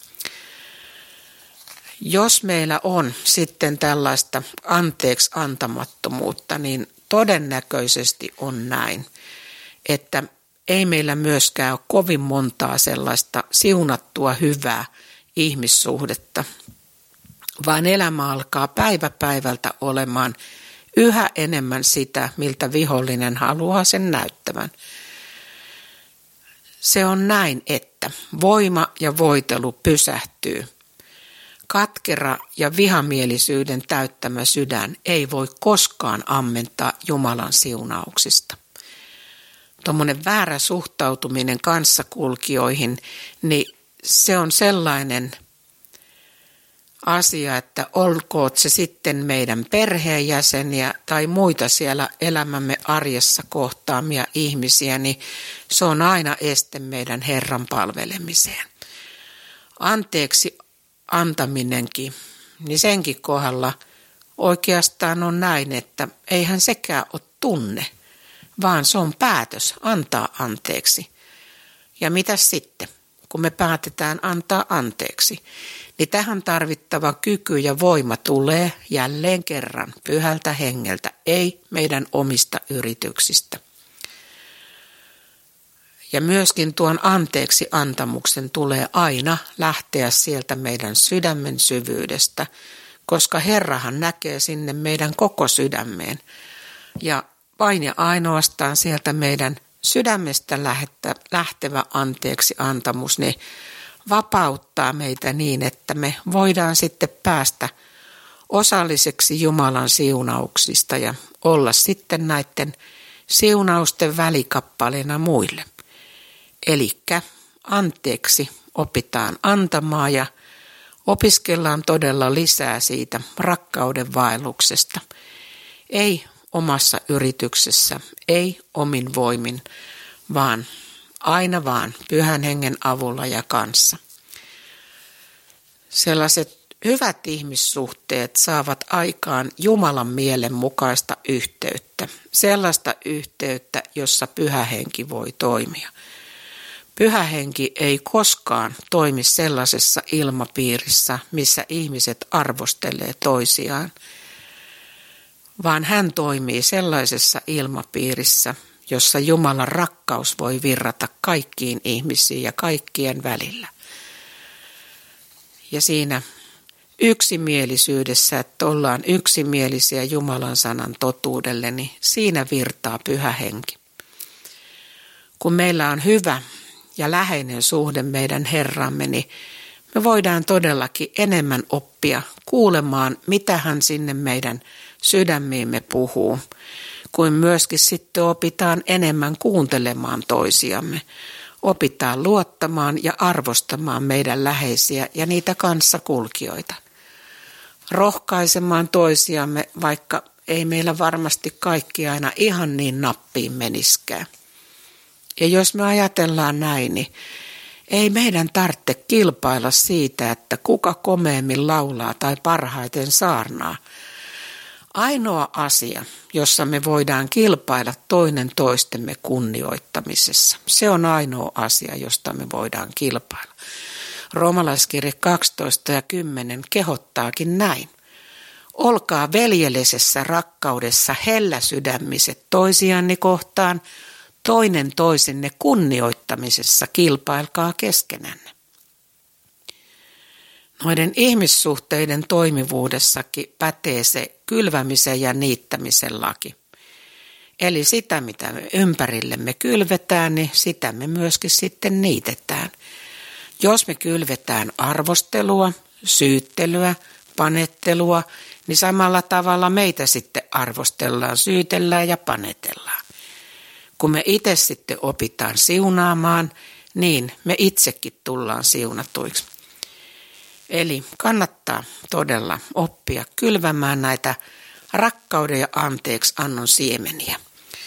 Jos meillä on sitten tällaista anteeksi antamattomuutta, niin todennäköisesti on näin, että ei meillä myöskään ole kovin montaa sellaista siunattua hyvää ihmissuhdetta, vaan elämä alkaa päivä päivältä olemaan yhä enemmän sitä, miltä vihollinen haluaa sen näyttävän. Se on näin, että voima ja voitelu pysähtyy. Katkera ja vihamielisyyden täyttämä sydän ei voi koskaan ammentaa Jumalan siunauksista. Tuommoinen väärä suhtautuminen kanssakulkijoihin, niin se on sellainen asia, että olkoot se sitten meidän perheenjäseniä tai muita siellä elämämme arjessa kohtaamia ihmisiä, niin se on aina este meidän Herran palvelemiseen. Anteeksi antaminenkin, niin senkin kohdalla oikeastaan on näin, että eihän sekään ole tunne, vaan se on päätös antaa anteeksi. Ja mitä sitten, kun me päätetään antaa anteeksi, niin tähän tarvittava kyky ja voima tulee jälleen kerran pyhältä hengeltä, ei meidän omista yrityksistä. Ja myöskin tuon anteeksi antamuksen tulee aina lähteä sieltä meidän sydämen syvyydestä, koska Herrahan näkee sinne meidän koko sydämeen. Ja vain ja ainoastaan sieltä meidän sydämestä lähtevä anteeksi antamus, ne vapauttaa meitä niin, että me voidaan sitten päästä osalliseksi Jumalan siunauksista ja olla sitten näiden siunausten välikappaleena muille. Elikkä anteeksi opitaan antamaan ja opiskellaan todella lisää siitä rakkauden vaelluksesta. Ei omassa yrityksessä, ei omin voimin, vaan aina vaan Pyhän Hengen avulla ja kanssa. Sellaiset hyvät ihmissuhteet saavat aikaan Jumalan mielen mukaista yhteyttä, sellaista yhteyttä, jossa Pyhä Henki voi toimia. Pyhä Henki ei koskaan toimi sellaisessa ilmapiirissä, missä ihmiset arvostelee toisiaan, vaan hän toimii sellaisessa ilmapiirissä, jossa Jumalan rakkaus voi virrata kaikkiin ihmisiin ja kaikkien välillä. Ja siinä yksimielisyydessä, että ollaan yksimielisiä Jumalan sanan totuudelle, niin siinä virtaa Pyhä Henki. Kun meillä on hyvä ja läheinen suhde meidän Herramme, niin me voidaan todellakin enemmän oppia kuulemaan, mitä hän sinne meidän sydämiimme puhuu, kuin myöskin sitten opitaan enemmän kuuntelemaan toisiamme. Opitaan luottamaan ja arvostamaan meidän läheisiä ja niitä kanssakulkijoita. Rohkaisemaan toisiamme, vaikka ei meillä varmasti kaikki aina ihan niin nappiin meniskään. Ja jos me ajatellaan näin, niin ei meidän tarvitse kilpailla siitä, että kuka komeemmin laulaa tai parhaiten saarnaa. Ainoa asia, jossa me voidaan kilpailla toinen toistemme kunnioittamisessa, se on ainoa asia, josta me voidaan kilpailla. Roomalaiskirje kaksitoista ja kymmenen kehottaakin näin. Olkaa veljellisessä rakkaudessa helläsydämiset toisianne kohtaan, toinen toisenne kunnioittamisessa kilpailkaa keskenänne. Noiden ihmissuhteiden toimivuudessakin pätee se kylvämisen ja niittämisen laki. Eli sitä, mitä me ympärillemme kylvetään, niin sitä me myöskin sitten niitetään. Jos me kylvetään arvostelua, syyttelyä, panettelua, niin samalla tavalla meitä sitten arvostellaan, syytellään ja panetellaan. Kun me itse sitten opitaan siunaamaan, niin me itsekin tullaan siunatuiksi. Eli kannattaa todella oppia kylvämään näitä rakkauden ja anteeksi annon siemeniä.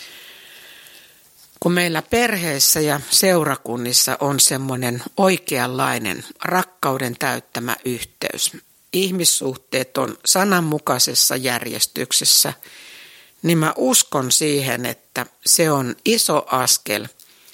Kun meillä perheessä ja seurakunnissa on semmoinen oikeanlainen rakkauden täyttämä yhteys, ihmissuhteet on sananmukaisessa järjestyksessä, niin mä uskon siihen, että se on iso askel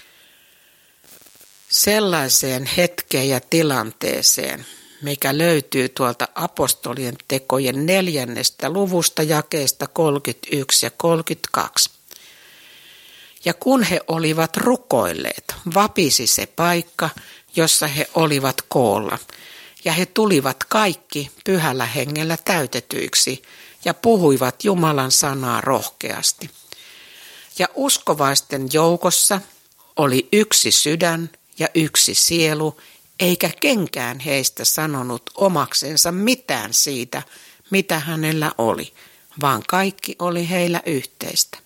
sellaiseen hetkeen ja tilanteeseen, mikä löytyy tuolta apostolien tekojen neljännestä luvusta jakeesta kolmekymmentäyksi ja kolmekymmentäkaksi. Ja kun he olivat rukoilleet, vapisi se paikka, jossa he olivat koolla, ja he tulivat kaikki Pyhällä Hengellä täytetyiksi ja puhuivat Jumalan sanaa rohkeasti. Ja uskovaisten joukossa oli yksi sydän ja yksi sielu, eikä kenkään heistä sanonut omaksensa mitään siitä, mitä hänellä oli, vaan kaikki oli heillä yhteistä.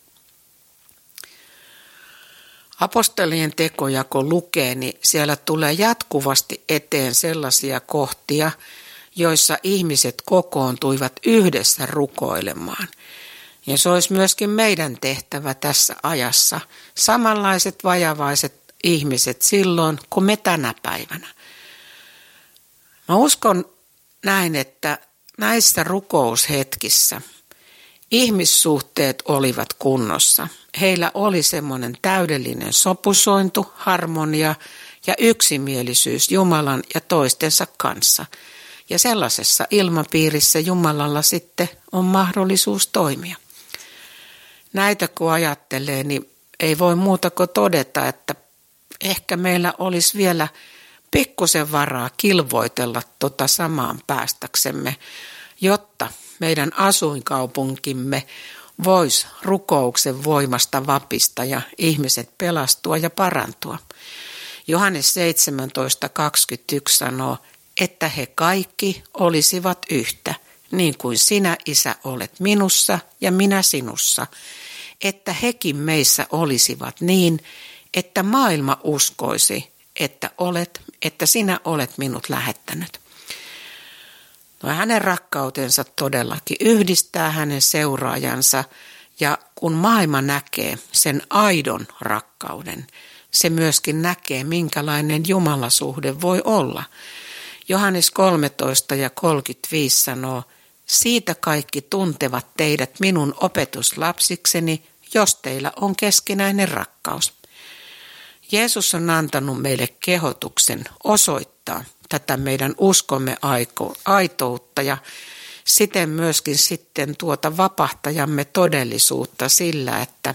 Apostolien tekoja kun lukee, niin siellä tulee jatkuvasti eteen sellaisia kohtia, joissa ihmiset kokoontuivat yhdessä rukoilemaan. Ja se olisi myöskin meidän tehtävä tässä ajassa, samanlaiset vajavaiset ihmiset silloin kuin me tänä päivänä. Mä uskon näin, että näissä rukoushetkissä ihmissuhteet olivat kunnossa. Heillä oli semmoinen täydellinen sopusointu, harmonia ja yksimielisyys Jumalan ja toistensa kanssa. Ja sellaisessa ilmapiirissä Jumalalla sitten on mahdollisuus toimia. Näitä kun ajattelee, niin ei voi muuta kuin todeta, että ehkä meillä olisi vielä pikkusen varaa kilvoitella tota samaan päästäksemme, jotta meidän asuinkaupunkimme voisi rukouksen voimasta vapista ja ihmiset pelastua ja parantua. Johannes seitsemäntoista kaksikymmentäyksi sanoo, että he kaikki olisivat yhtä, niin kuin sinä, Isä, olet minussa ja minä sinussa, että hekin meissä olisivat niin, että maailma uskoisi, että olet, että sinä olet minut lähettänyt. No, hänen rakkautensa todellakin yhdistää hänen seuraajansa, ja kun maailma näkee sen aidon rakkauden, se myöskin näkee, minkälainen jumalasuhde voi olla. Johannes kolmetoista ja kolmekymmentäviisi sanoo, siitä kaikki tuntevat teidät minun opetuslapsikseni, jos teillä on keskinäinen rakkaus. Jeesus on antanut meille kehotuksen osoittaa tätä meidän uskomme aitoutta ja siten myöskin sitten tuota vapahtajamme todellisuutta sillä, että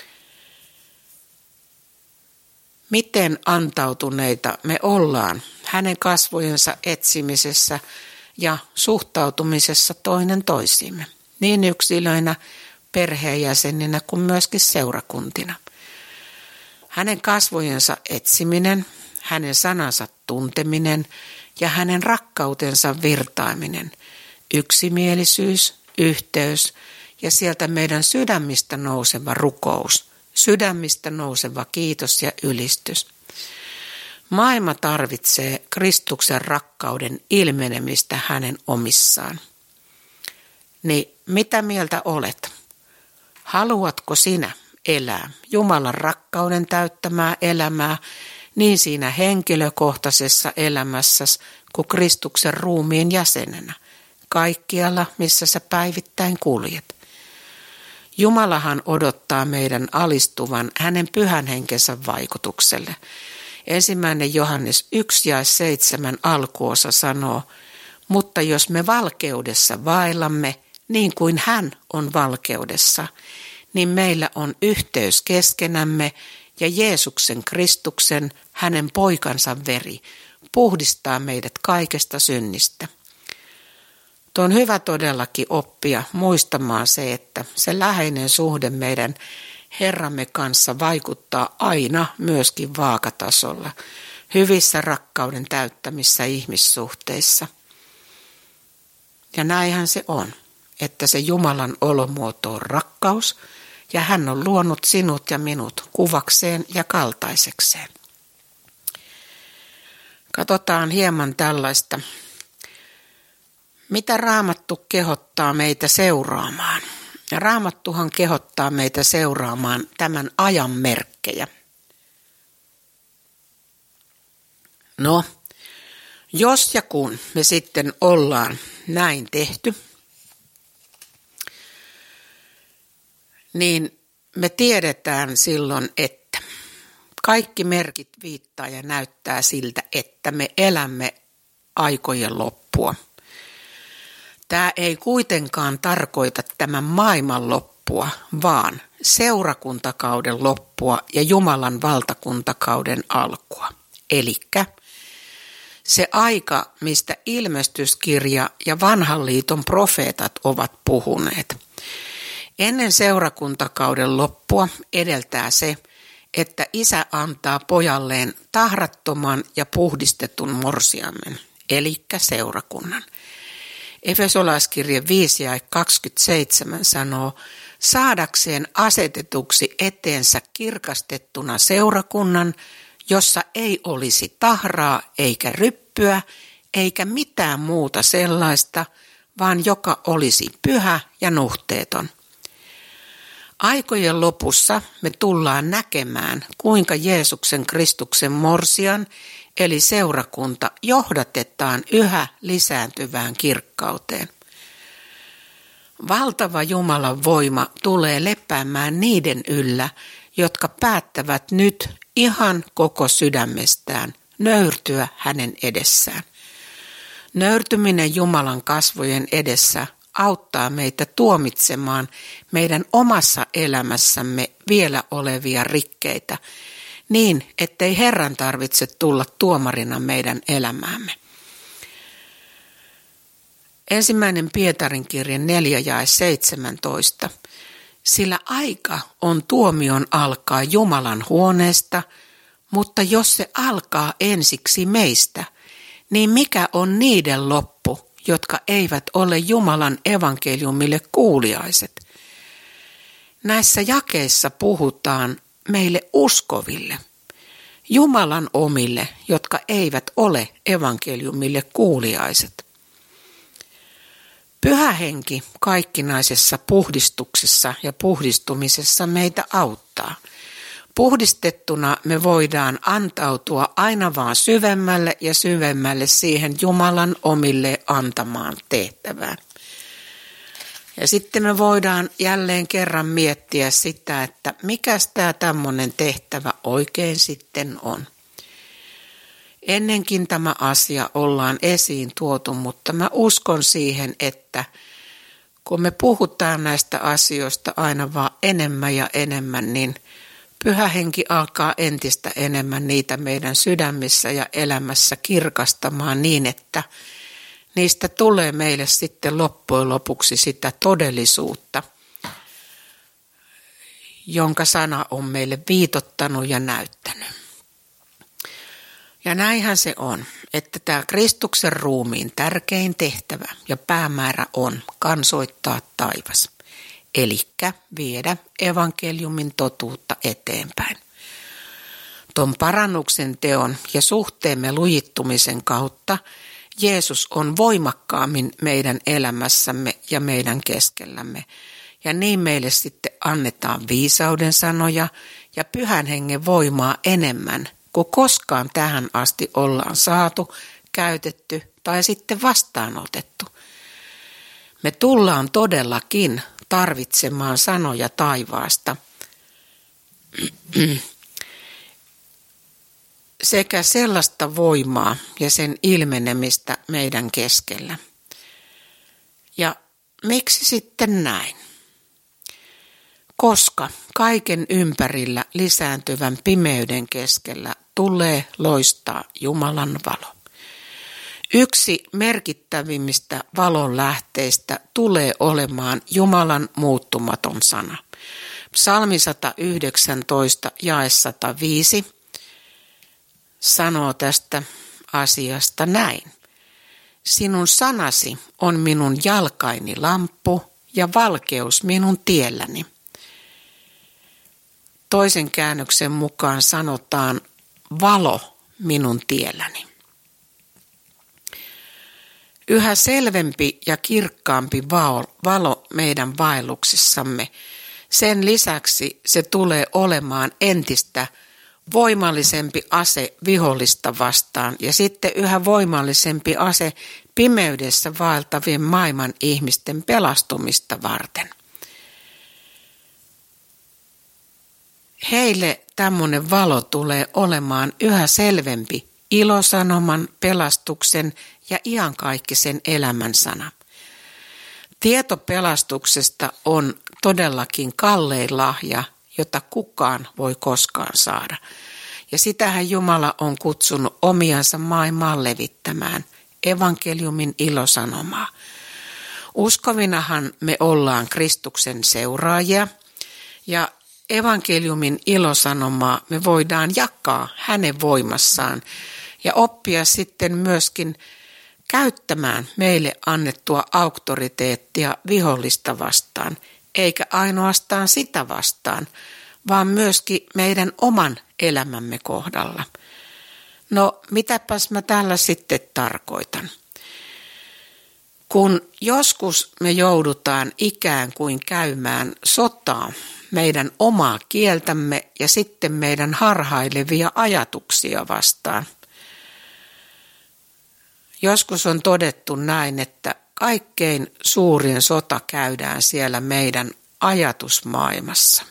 miten antautuneita me ollaan hänen kasvojensa etsimisessä ja suhtautumisessa toinen toisiimme, niin yksilöinä, perheenjäseninä kuin myöskin seurakuntina. Hänen kasvojensa etsiminen, hänen sanansa tunteminen ja hänen rakkautensa virtaaminen, yksimielisyys, yhteys ja sieltä meidän sydämistä nouseva rukous, sydämistä nouseva kiitos ja ylistys. Maailma tarvitsee Kristuksen rakkauden ilmenemistä hänen omissaan. Niin mitä mieltä olet? Haluatko sinä elää Jumalan rakkauden täyttämää elämää niin siinä henkilökohtaisessa elämässäsi kuin Kristuksen ruumiin jäsenenä, kaikkialla missä sä päivittäin kuljet? Jumalahan odottaa meidän alistuvan hänen pyhän henkensä vaikutukselle. Ensimmäinen Johannes yksi ja seitsemän alkuosa sanoo, mutta jos me valkeudessa vaellamme niin kuin hän on valkeudessa, niin meillä on yhteys keskenämme ja Jeesuksen Kristuksen, hänen poikansa veri, puhdistaa meidät kaikesta synnistä. Tuo on hyvä todellakin oppia muistamaan se, että se läheinen suhde meidän Herramme kanssa vaikuttaa aina myöskin vaakatasolla, hyvissä rakkauden täyttämissä ihmissuhteissa. Ja näinhän se on, että se Jumalan olomuoto on rakkaus, ja hän on luonut sinut ja minut kuvakseen ja kaltaisekseen. Katsotaan hieman tällaista, mitä Raamattu kehottaa meitä seuraamaan. Ja Raamattuhan kehottaa meitä seuraamaan tämän ajan merkkejä. No, jos ja kun me sitten ollaan näin tehty, niin me tiedetään silloin, että kaikki merkit viittaa ja näyttää siltä, että me elämme aikojen loppua. Tämä ei kuitenkaan tarkoita tämän maailman loppua, vaan seurakuntakauden loppua ja Jumalan valtakuntakauden alkua. Elikkä se aika, mistä ilmestyskirja ja vanhan liiton profeetat ovat puhuneet. Ennen seurakuntakauden loppua edeltää se, että isä antaa pojalleen tahrattoman ja puhdistetun morsiamen, elikkä seurakunnan. Efesolaiskirje viisi ja kaksikymmentäseitsemän sanoo, saadakseen asetetuksi eteensä kirkastettuna seurakunnan, jossa ei olisi tahraa eikä ryppyä eikä mitään muuta sellaista, vaan joka olisi pyhä ja nuhteeton. Aikojen lopussa me tullaan näkemään, kuinka Jeesuksen Kristuksen morsian eli seurakunta johdatetaan yhä lisääntyvään kirkkauteen. Valtava Jumalan voima tulee lepäämään niiden yllä, jotka päättävät nyt ihan koko sydämestään nöyrtyä hänen edessään. Nöyrtyminen Jumalan kasvojen edessä auttaa meitä tuomitsemaan meidän omassa elämässämme vielä olevia rikkeitä, niin ettei Herran tarvitse tulla tuomarina meidän elämäämme. Ensimmäinen Pietarin kirje neljä jae seitsemäntoista. Sillä aika on tuomion alkaa Jumalan huoneesta, mutta jos se alkaa ensiksi meistä, niin mikä on niiden loppu, jotka eivät ole Jumalan evankeliumille kuuliaiset? Näissä jakeissa puhutaan meille uskoville, Jumalan omille, jotka eivät ole evankeliumille kuuliaiset. Pyhä Henki kaikkinaisessa puhdistuksessa ja puhdistumisessa meitä auttaa. Puhdistettuna me voidaan antautua aina vaan syvemmälle ja syvemmälle siihen Jumalan omille antamaan tehtävään. Ja sitten me voidaan jälleen kerran miettiä sitä, että mikäs tämä tämmöinen tehtävä oikein sitten on. Ennenkin tämä asia ollaan esiin tuotu, mutta mä uskon siihen, että kun me puhutaan näistä asioista aina vaan enemmän ja enemmän, niin Pyhä Henki alkaa entistä enemmän niitä meidän sydämissä ja elämässä kirkastamaan niin, että niistä tulee meille sitten loppujen lopuksi sitä todellisuutta, jonka sana on meille viitottanut ja näyttänyt. Ja näinhän se on, että tämä Kristuksen ruumiin tärkein tehtävä ja päämäärä on kansoittaa taivas, elikkä viedä evankeliumin totuutta eteenpäin. Tuon parannuksen teon ja suhteemme lujittumisen kautta Jeesus on voimakkaammin meidän elämässämme ja meidän keskellämme, ja niin meille sitten annetaan viisauden sanoja ja Pyhän Hengen voimaa enemmän kuin koskaan tähän asti ollaan saatu, käytetty tai sitten vastaanotettu. Me tullaan todellakin tarvitsemaan sanoja taivaasta sekä sellaista voimaa ja sen ilmenemistä meidän keskellä. Ja miksi sitten näin? Koska kaiken ympärillä lisääntyvän pimeyden keskellä tulee loistaa Jumalan valo. Yksi merkittävimmistä valon lähteistä tulee olemaan Jumalan muuttumaton sana. Psalmi sata yhdeksäntoista jae sata viisi sanoo tästä asiasta näin. Sinun sanasi on minun jalkaini lamppu ja valkeus minun tielläni. Toisen käännöksen mukaan sanotaan valo minun tielläni. Yhä selvempi ja kirkkaampi valo meidän vaelluksissamme. Sen lisäksi se tulee olemaan entistä voimallisempi ase vihollista vastaan ja sitten yhä voimallisempi ase pimeydessä vaeltavien maailman ihmisten pelastumista varten. Heille tämmöinen valo tulee olemaan yhä selvempi ilosanoman, pelastuksen ja iankaikkisen elämän sana. Tieto pelastuksesta on todellakin kallein lahja, jota kukaan voi koskaan saada. Ja sitähän Jumala on kutsunut omiansa maailmaan levittämään, evankeliumin ilosanomaa. Uskovinahan me ollaan Kristuksen seuraajia ja evankeliumin ilosanomaa me voidaan jakaa hänen voimassaan ja oppia sitten myöskin käyttämään meille annettua auktoriteettia vihollista vastaan, eikä ainoastaan sitä vastaan, vaan myöskin meidän oman elämämme kohdalla. No, mitäpäs mä tällä sitten tarkoitan? Kun joskus me joudutaan ikään kuin käymään sotaa meidän omaa kieltämme ja sitten meidän harhailevia ajatuksia vastaan. Joskus on todettu näin, että kaikkein suurin sota käydään siellä meidän ajatusmaailmassa.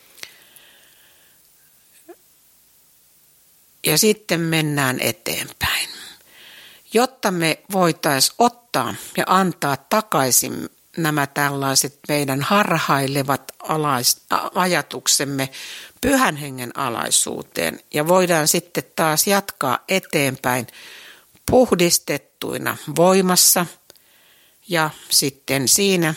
Ja sitten mennään eteenpäin. Jotta me voitaisiin ottaa ja antaa takaisin nämä tällaiset meidän harhailevat alais, ajatuksemme Pyhän Hengen alaisuuteen ja voidaan sitten taas jatkaa eteenpäin puhdistettuina voimassa ja sitten siinä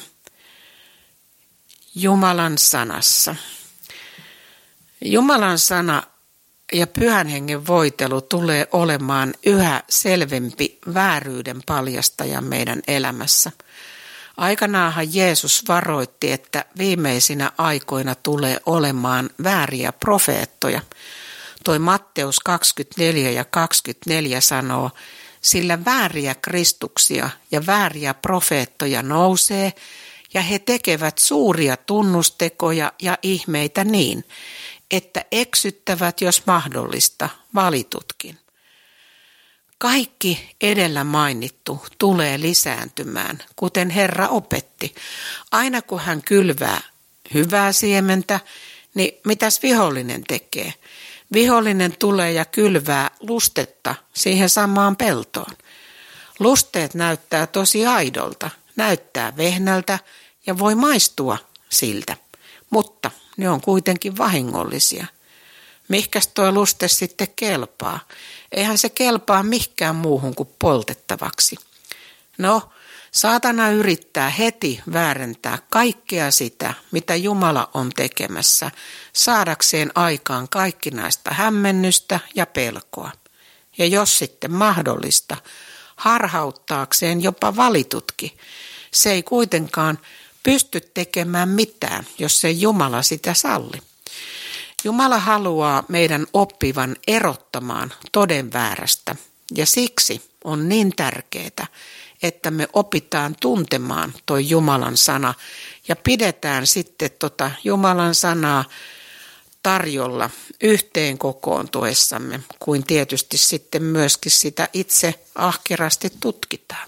Jumalan sanassa. Jumalan sana ja Pyhän Hengen voitelu tulee olemaan yhä selvempi vääryyden paljastaja meidän elämässä. Aikanaanhan Jeesus varoitti, että viimeisinä aikoina tulee olemaan vääriä profeettoja. Toi Matteus kaksikymmentäneljä ja kaksikymmentäneljä sanoo, sillä vääriä kristuksia ja vääriä profeettoja nousee, ja he tekevät suuria tunnustekoja ja ihmeitä niin, että eksyttävät, jos mahdollista, valitutkin. Kaikki edellä mainittu tulee lisääntymään, kuten Herra opetti. Aina kun hän kylvää hyvää siementä, niin mitäs vihollinen tekee? Vihollinen tulee ja kylvää lustetta siihen samaan peltoon. Lusteet näyttää tosi aidolta, näyttää vehnältä ja voi maistua siltä, mutta ne on kuitenkin vahingollisia. Mihkäs tuo luste sitten kelpaa? Eihän se kelpaa mihinkään muuhun kuin poltettavaksi. No, saatana yrittää heti väärentää kaikkea sitä, mitä Jumala on tekemässä, saadakseen aikaan kaikkinaista hämmennystä ja pelkoa. Ja jos sitten mahdollista, harhauttaakseen jopa valitutkin. Se ei kuitenkaan pysty tekemään mitään, jos ei Jumala sitä salli. Jumala haluaa meidän oppivan erottamaan toden väärästä ja siksi on niin tärkeää, että me opitaan tuntemaan toi Jumalan sana ja pidetään sitten tota Jumalan sanaa tarjolla yhteen kokoontuessamme, kuin tietysti sitten myöskin sitä itse ahkerasti tutkitaan.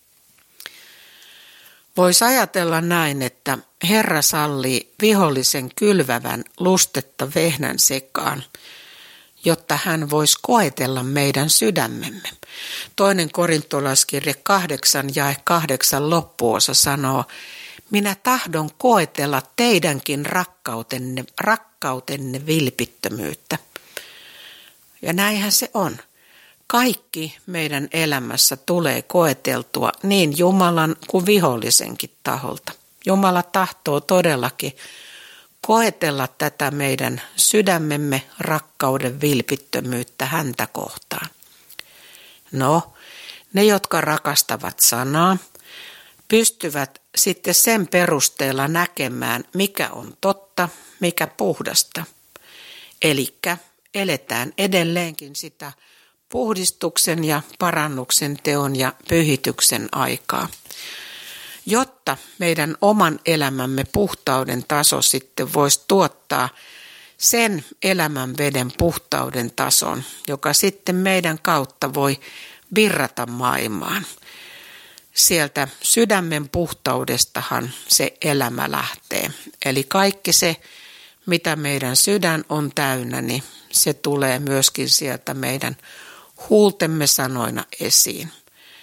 Voisi ajatella näin, että Herra sallii vihollisen kylvävän lustetta vehnän sekaan, jotta hän voisi koetella meidän sydämemme. Toinen korintolaiskirje kahdeksan jae kahdeksan loppuosa sanoo, minä tahdon koetella teidänkin rakkautenne, rakkautenne vilpittömyyttä. Ja näinhän se on. Kaikki meidän elämässä tulee koeteltua niin Jumalan kuin vihollisenkin taholta. Jumala tahtoo todellakin koetella tätä meidän sydämemme rakkauden vilpittömyyttä häntä kohtaan. No, ne, jotka rakastavat sanaa, pystyvät sitten sen perusteella näkemään, mikä on totta, mikä puhdasta. Elikkä eletään edelleenkin sitä puhdistuksen ja parannuksen teon ja pyhityksen aikaa. Jotta meidän oman elämämme puhtauden taso sitten voisi tuottaa sen elämän veden puhtauden tason, joka sitten meidän kautta voi virrata maailmaan. Sieltä sydämen puhtaudestahan se elämä lähtee. Eli kaikki se, mitä meidän sydän on täynnä, niin se tulee myöskin sieltä meidän huultemme sanoina esiin.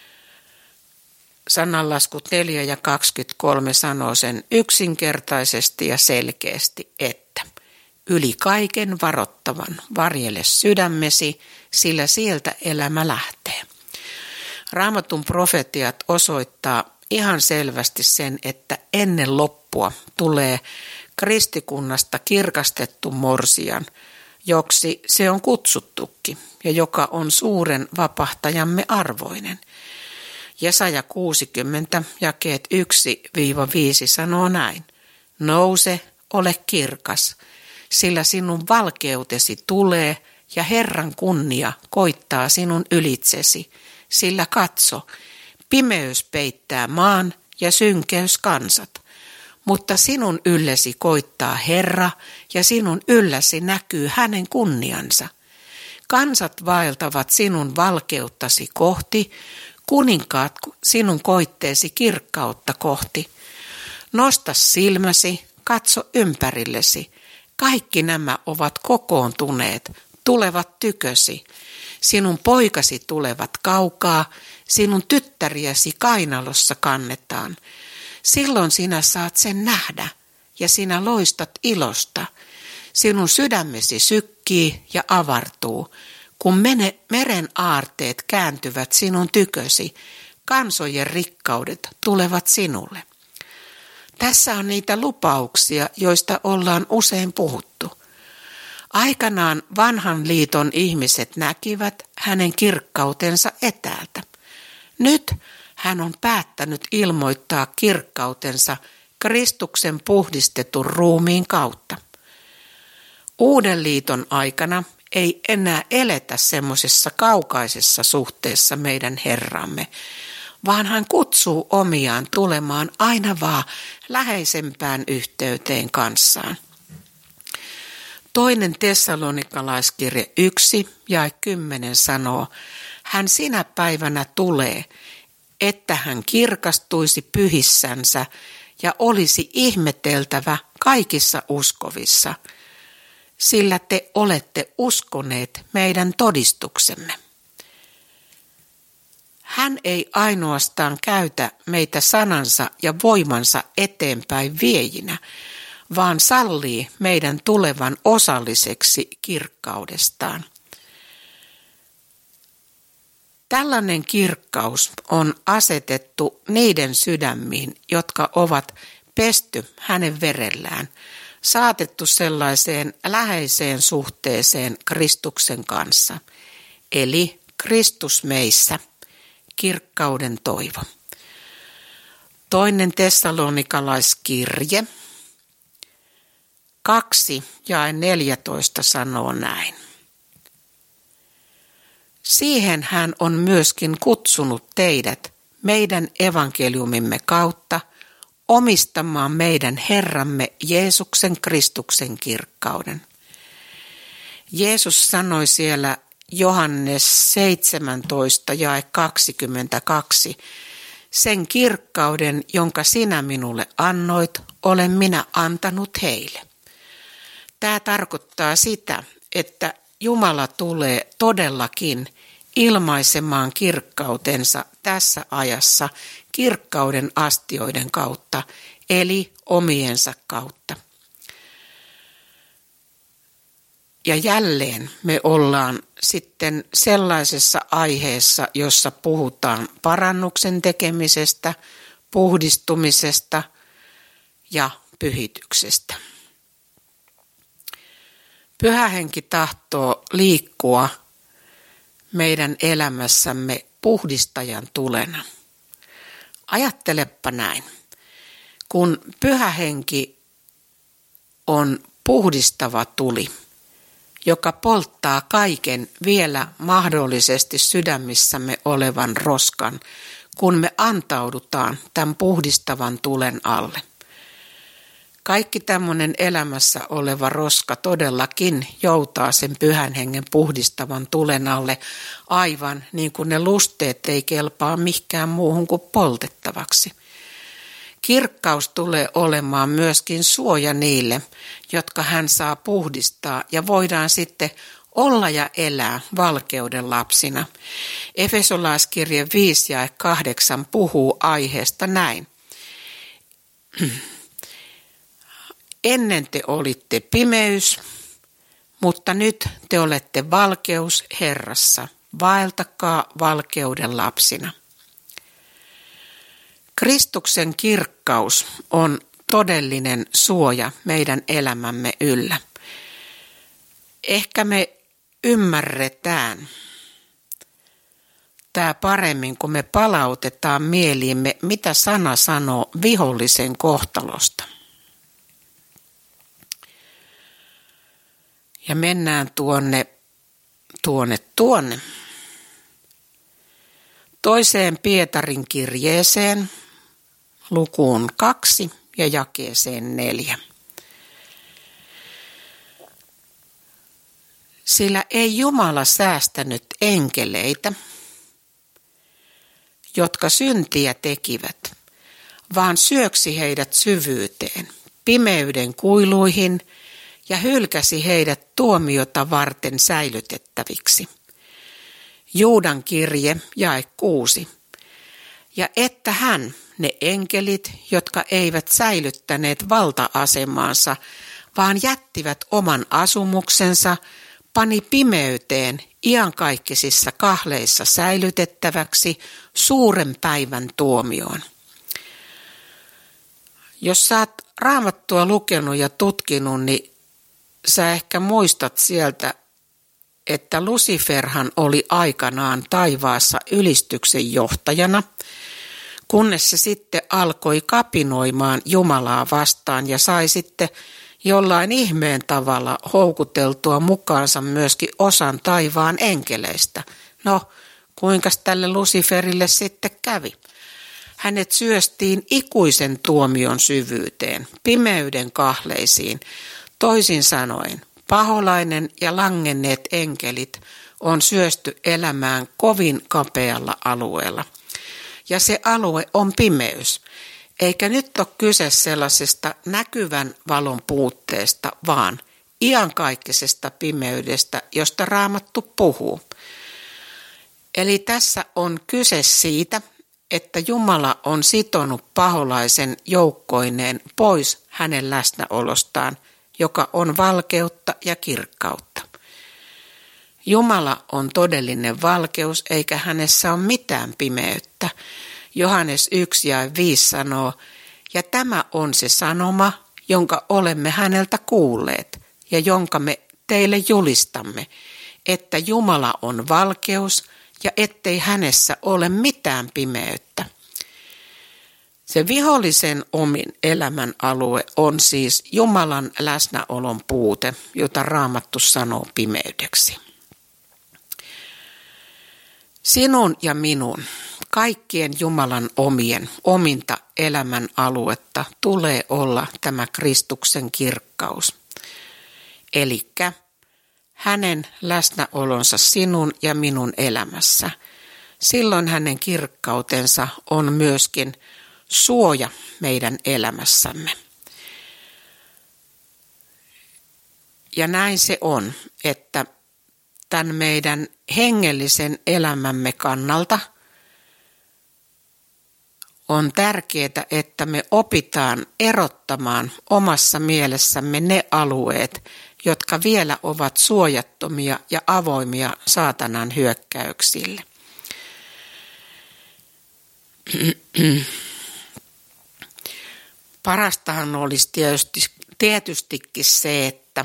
Sananlaskut neljä ja kaksikymmentäkolme sanoo sen yksinkertaisesti ja selkeästi, että yli kaiken varottavan varjele sydämesi, sillä sieltä elämä lähtee. Raamatun profetiat osoittaa ihan selvästi sen, että ennen loppua tulee kristikunnasta kirkastettu morsian, joksi se on kutsuttukin ja joka on suuren vapahtajamme arvoinen. Jesaja kuusikymmentä jakeet yksi viisi sanoo näin. Nouse, ole kirkas, sillä sinun valkeutesi tulee ja Herran kunnia koittaa sinun ylitsesi. Sillä katso, pimeys peittää maan ja synkeys kansat. Mutta sinun yllesi koittaa Herra ja sinun ylläsi näkyy hänen kunniansa. Kansat vaeltavat sinun valkeuttasi kohti, kuninkaat sinun koitteesi kirkkautta kohti. Nosta silmäsi, katso ympärillesi. Kaikki nämä ovat kokoontuneet, tulevat tykösi. Sinun poikasi tulevat kaukaa, sinun tyttäriäsi kainalossa kannetaan. Silloin sinä saat sen nähdä ja sinä loistat ilosta. Sinun sydämesi sykkii ja avartuu, kun mene, meren aarteet kääntyvät sinun tykösi, kansojen rikkaudet tulevat sinulle. Tässä on niitä lupauksia, joista ollaan usein puhuttu. Aikanaan vanhan liiton ihmiset näkivät hänen kirkkautensa etäältä. Nyt hän on päättänyt ilmoittaa kirkkautensa Kristuksen puhdistetun ruumiin kautta. Uuden liiton aikana ei enää eletä semmoisessa kaukaisessa suhteessa meidän Herramme, vaan hän kutsuu omiaan tulemaan aina vaan läheisempään yhteyteen kanssaan. Toinen Tessalonikalaiskirje yksi jae kymmenen sanoo, hän sinä päivänä tulee, että hän kirkastuisi pyhissänsä ja olisi ihmeteltävä kaikissa uskovissa, sillä te olette uskoneet meidän todistuksemme. Hän ei ainoastaan käytä meitä sanansa ja voimansa eteenpäin viejinä, vaan sallii meidän tulevan osalliseksi kirkkaudestaan. Tällainen kirkkaus on asetettu niiden sydämiin, jotka ovat pesty hänen verellään, saatettu sellaiseen läheiseen suhteeseen Kristuksen kanssa, eli Kristus meissä, kirkkauden toivo. Toinen Tessalonikalaiskirje kaksi jae neljätoista sanoo näin. Siihen hän on myöskin kutsunut teidät meidän evankeliumimme kautta omistamaan meidän Herramme Jeesuksen Kristuksen kirkkauden. Jeesus sanoi siellä Johannes seitsemäntoista jae kaksikymmentäkaksi, sen kirkkauden, jonka sinä minulle annoit, olen minä antanut heille. Tämä tarkoittaa sitä, että Jumala tulee todellakin ilmaisemaan kirkkautensa tässä ajassa kirkkauden astioiden kautta, eli omiensa kautta. Ja jälleen me ollaan sitten sellaisessa aiheessa, jossa puhutaan parannuksen tekemisestä, puhdistumisesta ja pyhityksestä. Pyhä Henki tahtoo liikkua meidän elämässämme puhdistajan tulena. Ajattelepa näin. Kun Pyhä Henki on puhdistava tuli, joka polttaa kaiken vielä mahdollisesti sydämissämme olevan roskan, kun me antaudutaan tämän puhdistavan tulen alle. Kaikki tämmöinen elämässä oleva roska todellakin joutaa sen Pyhän Hengen puhdistavan tulen alle, aivan niin kuin ne lusteet ei kelpaa mihinkään muuhun kuin poltettavaksi. Kirkkaus tulee olemaan myöskin suoja niille, jotka hän saa puhdistaa, ja voidaan sitten olla ja elää valkeuden lapsina. Efesolaiskirje viisi jae kahdeksan puhuu aiheesta näin. Ennen te olitte pimeys, mutta nyt te olette valkeus Herrassa. Vaeltakaa valkeuden lapsina. Kristuksen kirkkaus on todellinen suoja meidän elämämme yllä. Ehkä me ymmärretään tämä paremmin, kun me palautetaan mieliimme, mitä sana sanoo vihollisen kohtalosta. Ja mennään tuonne, tuonne, tuonne. Toiseen Pietarin kirjeeseen, lukuun kaksi ja jakeeseen neljä. Sillä ei Jumala säästänyt enkeleitä, jotka syntiä tekivät, vaan syöksi heidät syvyyteen, pimeyden kuiluihin ja hylkäsi heidät tuomiota varten säilytettäviksi. Juudan kirje jae kuusi. Ja että hän, ne enkelit, jotka eivät säilyttäneet valta-asemaansa, vaan jättivät oman asumuksensa, pani pimeyteen iankaikkisissa kahleissa säilytettäväksi suuren päivän tuomioon. Jos sä oot Raamattua lukenut ja tutkinut, niin sä ehkä muistat sieltä, että Luciferhan oli aikanaan taivaassa ylistyksen johtajana, kunnes se sitten alkoi kapinoimaan Jumalaa vastaan ja sai sitten jollain ihmeen tavalla houkuteltua mukaansa myöskin osan taivaan enkeleistä. No, kuinkas tälle Luciferille sitten kävi? Hänet syöstiin ikuisen tuomion syvyyteen, pimeyden kahleisiin. Toisin sanoen, paholainen ja langenneet enkelit on syösty elämään kovin kapealla alueella. Ja se alue on pimeys. Eikä nyt ole kyse sellaisesta näkyvän valon puutteesta, vaan iankaikkisesta pimeydestä, josta Raamattu puhuu. Eli tässä on kyse siitä, että Jumala on sitonut paholaisen joukkoineen pois hänen läsnäolostaan, joka on valkeutta ja kirkkautta. Jumala on todellinen valkeus, eikä hänessä ole mitään pimeyttä. Johannes yksi ja viisi sanoo, ja tämä on se sanoma, jonka olemme häneltä kuulleet, ja jonka me teille julistamme, että Jumala on valkeus, ja ettei hänessä ole mitään pimeyttä. Se vihollisen omin elämän alue on siis Jumalan läsnäolon puute, jota Raamattu sanoo pimeydeksi. Sinun ja minun, kaikkien Jumalan omien, ominta elämän aluetta tulee olla tämä Kristuksen kirkkaus. Elikkä hänen läsnäolonsa sinun ja minun elämässä. Silloin hänen kirkkautensa on myöskin suoja meidän elämässämme. Ja näin se on, että tämän meidän hengellisen elämämme kannalta on tärkeää, että me opitaan erottamaan omassa mielessämme ne alueet, jotka vielä ovat suojattomia ja avoimia saatanan hyökkäyksille. Parastahan olisi tietysti, tietystikin se, että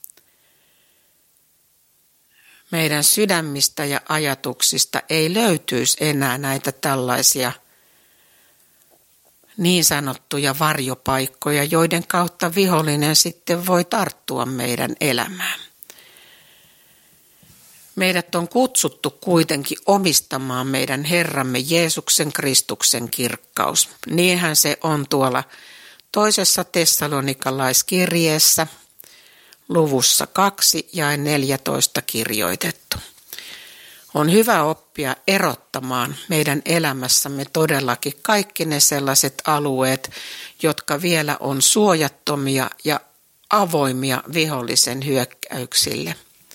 meidän sydämistä ja ajatuksista ei löytyisi enää näitä tällaisia niin sanottuja varjopaikkoja, joiden kautta vihollinen sitten voi tarttua meidän elämään. Meidät on kutsuttu kuitenkin omistamaan meidän Herramme Jeesuksen Kristuksen kirkkaus. Niinhän se on tuolla toisessa tessalonikalaiskirjeessä luvussa kaksi ja neljätoista kirjoitettu. On hyvä oppia erottamaan meidän elämässämme todellakin kaikki ne sellaiset alueet, jotka vielä on suojattomia ja avoimia vihollisen hyökkäyksille.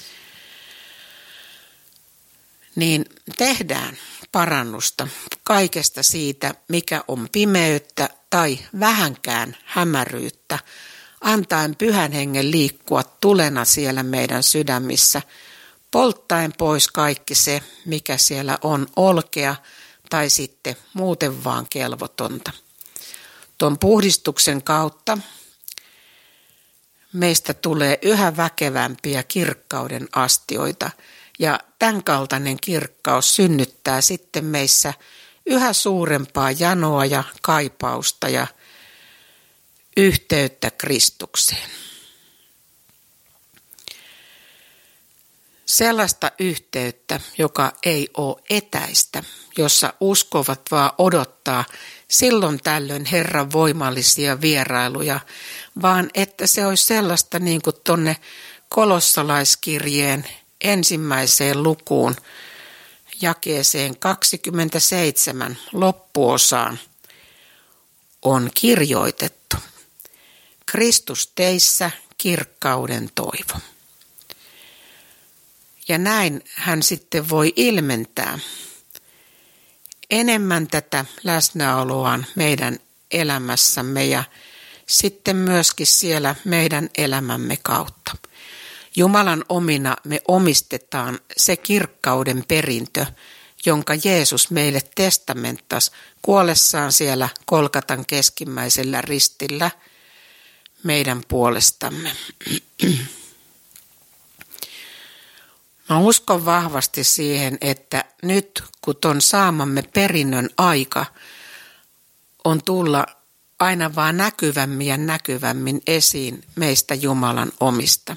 Niin tehdään parannusta kaikesta siitä, mikä on pimeyttä tai vähänkään hämäryyttä, antaen Pyhän Hengen liikkua tulena siellä meidän sydämissä, polttaen pois kaikki se, mikä siellä on olkea tai sitten muuten vaan kelvotonta. Tuon puhdistuksen kautta meistä tulee yhä väkevämpiä kirkkauden astioita, ja tämän kaltainen kirkkaus synnyttää sitten meissä yhä suurempaa janoa ja kaipausta ja yhteyttä Kristukseen. Sellaista yhteyttä, joka ei ole etäistä, jossa uskovat vaan odottaa silloin tällöin Herran voimallisia vierailuja, vaan että se olisi sellaista niin kuin tuonne kolossalaiskirjeen ensimmäiseen lukuun, jakeeseen kaksikymmentäseitsemän loppuosaan on kirjoitettu. Kristus teissä kirkkauden toivo. Ja näin hän sitten voi ilmentää, enemmän tätä läsnäoloaan meidän elämässämme ja sitten myöskin siellä meidän elämämme kautta. Jumalan omina me omistetaan se kirkkauden perintö, jonka Jeesus meille testamenttasi kuollessaan siellä Kolkatan keskimmäisellä ristillä meidän puolestamme. Mä uskon vahvasti siihen, että nyt kun ton saamamme perinnön aika on tulla aina vaan näkyvämmin ja näkyvämmin esiin meistä Jumalan omista.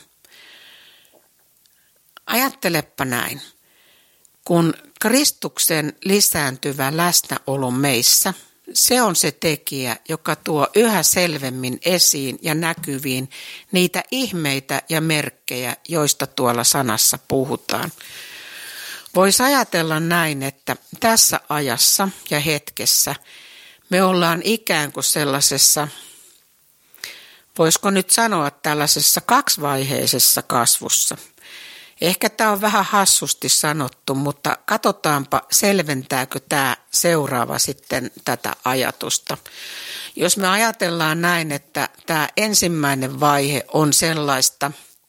Ajattelepa näin. Kun Kristuksen lisääntyvä läsnäolo meissä, se on se tekijä, joka tuo yhä selvemmin esiin ja näkyviin niitä ihmeitä ja merkkejä, joista tuolla sanassa puhutaan. Voisi ajatella näin, että tässä ajassa ja hetkessä me ollaan ikään kuin sellaisessa, voisiko nyt sanoa tällaisessa kaksivaiheisessa kasvussa. Ehkä tämä on vähän hassusti sanottu, mutta katsotaanpa selventääkö tämä seuraava sitten tätä ajatusta. Jos me ajatellaan näin, että tämä ensimmäinen vaihe on sellaista,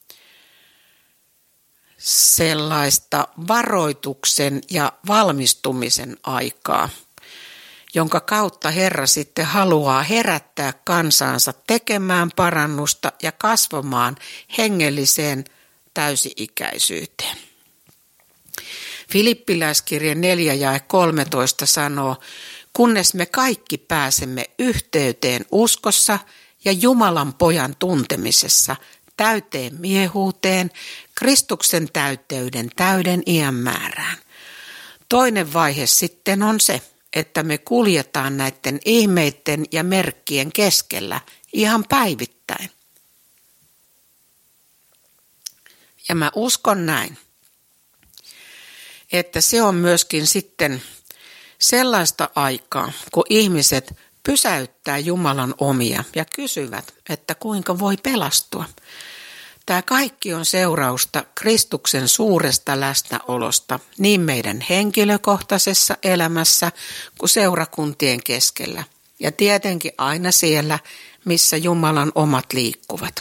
sellaista varoituksen ja valmistumisen aikaa, jonka kautta Herra sitten haluaa herättää kansansa tekemään parannusta ja kasvamaan hengelliseen täysi-ikäisyyteen. Filippiläiskirje neljä jae kolmetoista sanoo, kunnes me kaikki pääsemme yhteyteen uskossa ja Jumalan pojan tuntemisessa, täyteen miehuuteen, Kristuksen täyteyden täyden iän määrään. Toinen vaihe sitten on se, että me kuljetaan näiden ihmeiden ja merkkien keskellä ihan päivittäin. Ja mä uskon näin, että se on myöskin sitten sellaista aikaa, kun ihmiset pysäyttää Jumalan omia ja kysyvät, että kuinka voi pelastua. Tämä kaikki on seurausta Kristuksen suuresta läsnäolosta niin meidän henkilökohtaisessa elämässä kuin seurakuntien keskellä. Ja tietenkin aina siellä, missä Jumalan omat liikkuvat.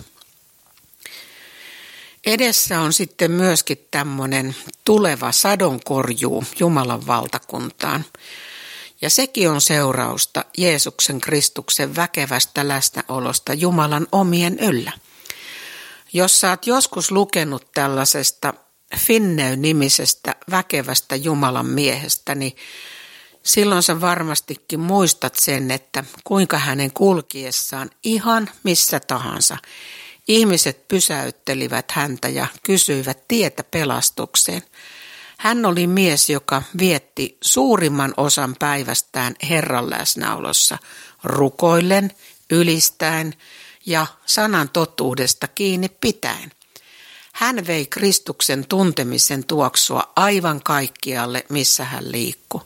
Edessä on sitten myöskin tämmöinen tuleva sadonkorjuu Jumalan valtakuntaan. Ja sekin on seurausta Jeesuksen Kristuksen väkevästä läsnäolosta Jumalan omien yllä. Jos sä oot joskus lukenut tällaisesta Finney-nimisestä väkevästä Jumalan miehestä, niin silloin sä varmastikin muistat sen, että kuinka hänen kulkiessaan ihan missä tahansa ihmiset pysäyttelivät häntä ja kysyivät tietä pelastukseen. Hän oli mies, joka vietti suurimman osan päivästään Herran läsnäolossa rukoillen, ylistäen ja sanan totuudesta kiinni pitäen. Hän vei Kristuksen tuntemisen tuoksua aivan kaikkialle, missä hän liikkui.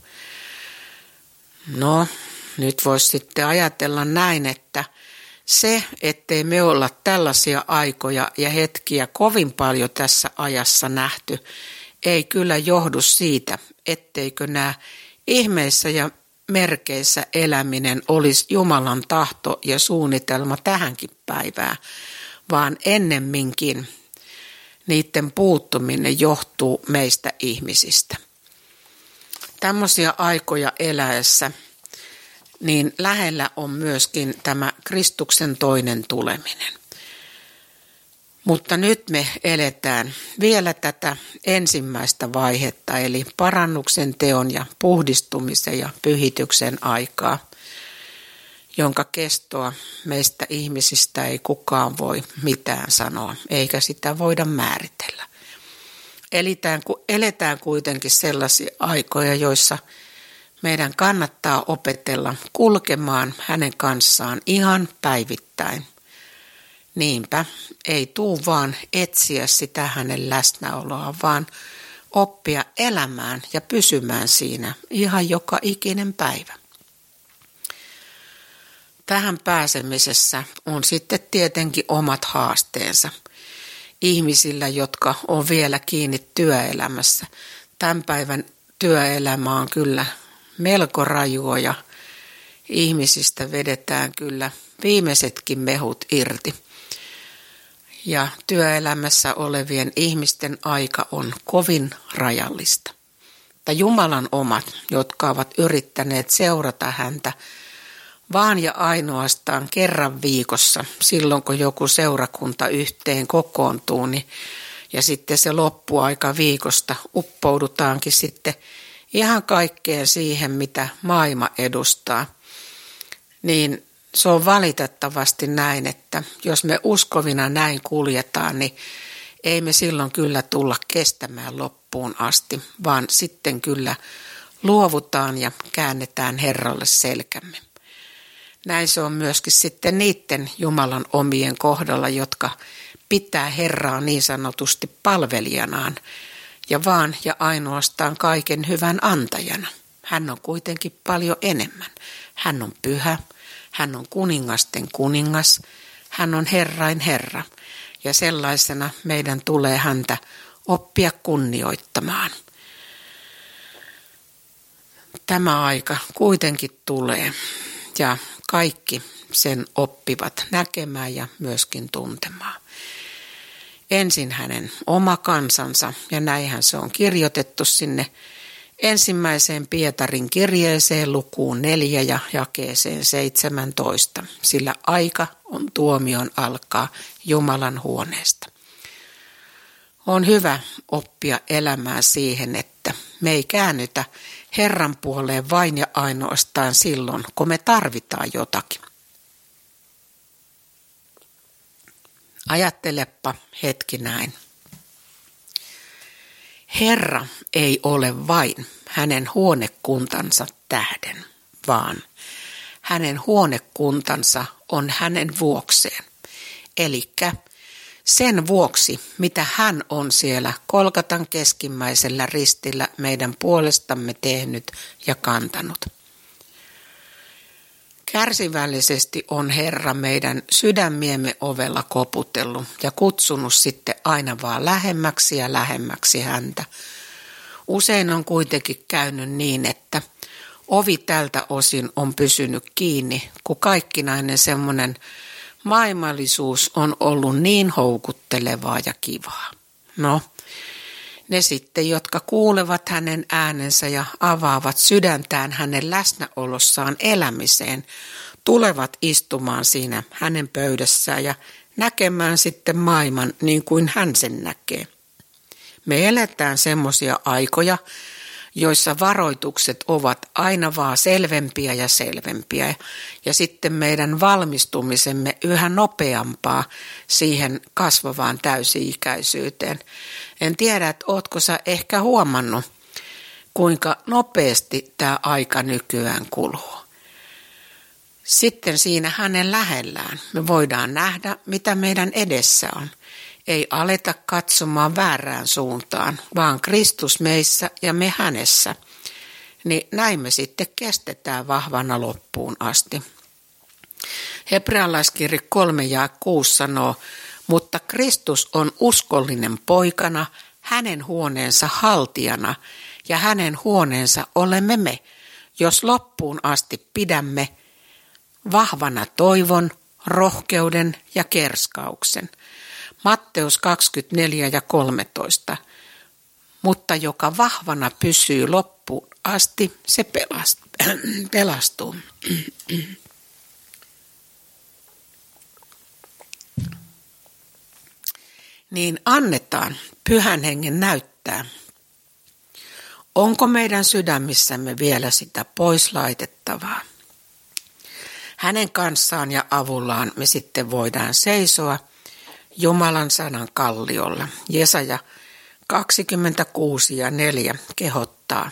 No, nyt voisi sitten ajatella näin, että se, ettei me olla tällaisia aikoja ja hetkiä kovin paljon tässä ajassa nähty, ei kyllä johdu siitä, etteikö nämä ihmeissä ja merkeissä eläminen olisi Jumalan tahto ja suunnitelma tähänkin päivään, vaan ennemminkin niiden puuttuminen johtuu meistä ihmisistä. Tämmöisiä aikoja eläessä niin lähellä on myöskin tämä Kristuksen toinen tuleminen. Mutta nyt me eletään vielä tätä ensimmäistä vaihetta, eli parannuksen teon ja puhdistumisen ja pyhityksen aikaa, jonka kestoa meistä ihmisistä ei kukaan voi mitään sanoa, eikä sitä voida määritellä. Eletään, eletään kuitenkin sellaisia aikoja, joissa meidän kannattaa opetella kulkemaan hänen kanssaan ihan päivittäin. Niinpä ei tuu vaan etsiä sitä hänen läsnäoloa, vaan oppia elämään ja pysymään siinä ihan joka ikinen päivä. Tähän pääsemisessä on sitten tietenkin omat haasteensa. Ihmisillä, jotka on vielä kiinni työelämässä. Tämän päivän työelämä on kyllä melko rajua ja ihmisistä vedetään kyllä viimeisetkin mehut irti. Ja työelämässä olevien ihmisten aika on kovin rajallista. Tai Jumalan omat, jotka ovat yrittäneet seurata häntä vaan ja ainoastaan kerran viikossa, silloin kun joku seurakunta yhteen kokoontuu, niin, ja sitten se loppuaika viikosta uppoudutaankin sitten ihan kaikkeen siihen, mitä maailma edustaa, niin se on valitettavasti näin, että jos me uskovina näin kuljetaan, niin ei me silloin kyllä tulla kestämään loppuun asti, vaan sitten kyllä luovutaan ja käännetään Herralle selkämme. Näin se on myöskin sitten niiden Jumalan omien kohdalla, jotka pitää Herraa niin sanotusti palvelijanaan ja vaan ja ainoastaan kaiken hyvän antajana. Hän on kuitenkin paljon enemmän. Hän on pyhä, hän on kuningasten kuningas, hän on Herrain Herra ja sellaisena meidän tulee häntä oppia kunnioittamaan. Tämä aika kuitenkin tulee ja kaikki sen oppivat näkemään ja myöskin tuntemaan. Ensin hänen oma kansansa, ja näinhän se on kirjoitettu sinne ensimmäiseen Pietarin kirjeeseen lukuun neljä ja jakeeseen seitsemäntoista, sillä aika on tuomion alkaa Jumalan huoneesta. On hyvä oppia elämään siihen, että me ei käännytä Herran puoleen vain ja ainoastaan silloin, kun me tarvitaan jotakin. Ajattelepa hetki näin. Herra ei ole vain hänen huonekuntansa tähden, vaan hänen huonekuntansa on hänen vuokseen. Elikkä sen vuoksi, mitä hän on siellä Kolkatan keskimmäisellä ristillä meidän puolestamme tehnyt ja kantanut. Kärsivällisesti on Herra meidän sydämiemme ovella koputellut ja kutsunut sitten aina vaan lähemmäksi ja lähemmäksi häntä. Usein on kuitenkin käynyt niin, että ovi tältä osin on pysynyt kiinni, kun kaikkinainen semmoinen maailmallisuus on ollut niin houkuttelevaa ja kivaa. No, ne sitten, jotka kuulevat hänen äänensä ja avaavat sydäntään hänen läsnäolossaan elämiseen, tulevat istumaan siinä hänen pöydässään ja näkemään sitten maailman niin kuin hän sen näkee. Me eletään semmoisia aikoja, joissa varoitukset ovat aina vaan selvempiä ja selvempiä ja sitten meidän valmistumisemme yhä nopeampaa siihen kasvavaan täysi-ikäisyyteen. En tiedä, että ootko sä ehkä huomannut, kuinka nopeasti tämä aika nykyään kuluu. Sitten siinä hänen lähellään me voidaan nähdä, mitä meidän edessä on. Ei aleta katsomaan väärään suuntaan, vaan Kristus meissä ja me hänessä. Niin näin me sitten kestetään vahvana loppuun asti. Hebrealaiskirje kolme ja kuusi sanoo, mutta Kristus on uskollinen poikana, hänen huoneensa haltijana ja hänen huoneensa olemme me, jos loppuun asti pidämme vahvana toivon, rohkeuden ja kerskauksen. Matteus kaksikymmentäneljä ja kolmetoista. Mutta joka vahvana pysyy loppuun asti, se pelastuu. Niin annetaan Pyhän Hengen näyttää. Onko meidän sydämissämme vielä sitä pois laitettavaa? Hänen kanssaan ja avullaan me sitten voidaan seisoa Jumalan sanan kalliolla. Jesaja kaksikymmentäkuusi ja neljä kehottaa.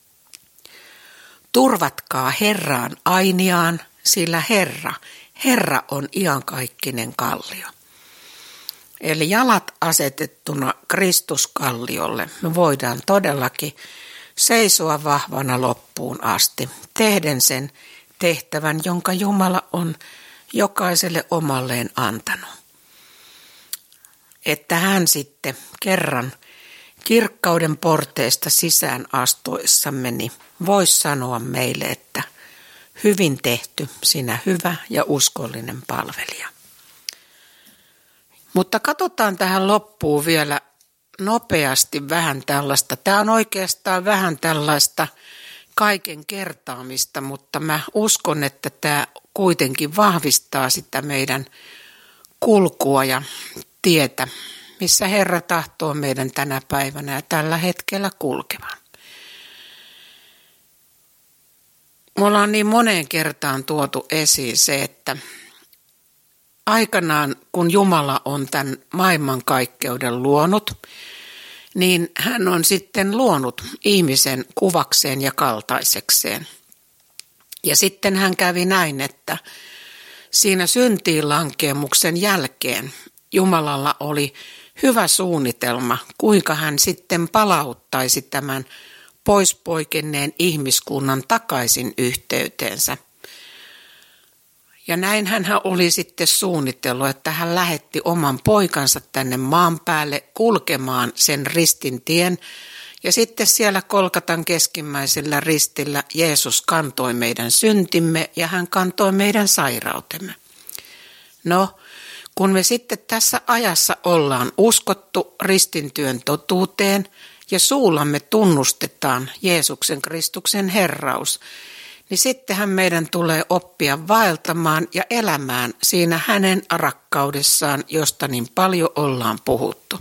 Turvatkaa Herraan ainiaan, sillä Herra, Herra on iankaikkinen kallio. Eli jalat asetettuna Kristuskalliolle me voidaan todellakin seisoa vahvana loppuun asti, tehden sen tehtävän, jonka Jumala on jokaiselle omalleen antanut. Että hän sitten kerran Kirkkauden porteista sisään astuessamme, niin voisi sanoa meille, että hyvin tehty, sinä hyvä ja uskollinen palvelija. Mutta katsotaan tähän loppuun vielä nopeasti vähän tällaista. Tämä on oikeastaan vähän tällaista kaiken kertaamista, mutta mä uskon, että tämä kuitenkin vahvistaa sitä meidän kulkua ja tietä, missä Herra tahtoo meidän tänä päivänä ja tällä hetkellä kulkevan. Me ollaan niin moneen kertaan tuotu esiin se, että aikanaan kun Jumala on tämän maailmankaikkeuden luonut, niin hän on sitten luonut ihmisen kuvakseen ja kaltaisekseen. Ja sitten hän kävi näin, että siinä syntiinlankeemuksen jälkeen Jumalalla oli hyvä suunnitelma, kuinka hän sitten palauttaisi tämän poispoikenneen ihmiskunnan takaisin yhteyteensä. Ja näin hän oli sitten suunnitellut, että hän lähetti oman poikansa tänne maan päälle kulkemaan sen ristin tien. Ja sitten siellä Kolkatan keskimmäisellä ristillä Jeesus kantoi meidän syntimme ja hän kantoi meidän sairautemme. No, kun me sitten tässä ajassa ollaan uskottu ristintyön totuuteen ja suullamme tunnustetaan Jeesuksen Kristuksen herraus, niin sittenhän meidän tulee oppia vaeltamaan ja elämään siinä hänen rakkaudessaan, josta niin paljon ollaan puhuttu.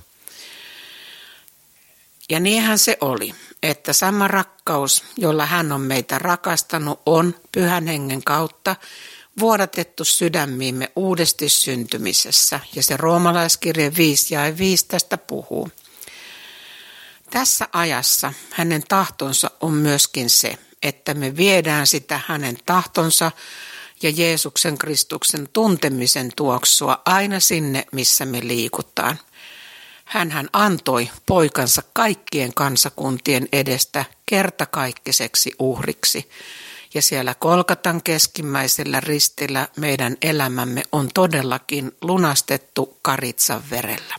Ja niinhän se oli, että sama rakkaus, jolla hän on meitä rakastanut, on Pyhän Hengen kautta vuodatettu sydämiimme uudesti syntymisessä. Ja se roomalaiskirje viisi jae viisi tästä puhuu. Tässä ajassa hänen tahtonsa on myöskin se, että me viedään sitä hänen tahtonsa ja Jeesuksen Kristuksen tuntemisen tuoksua aina sinne, missä me liikutaan. Hänhän antoi poikansa kaikkien kansakuntien edestä kertakaikkiseksi uhriksi. Ja siellä Kolkatan keskimmäisellä ristillä meidän elämämme on todellakin lunastettu karitsan verellä.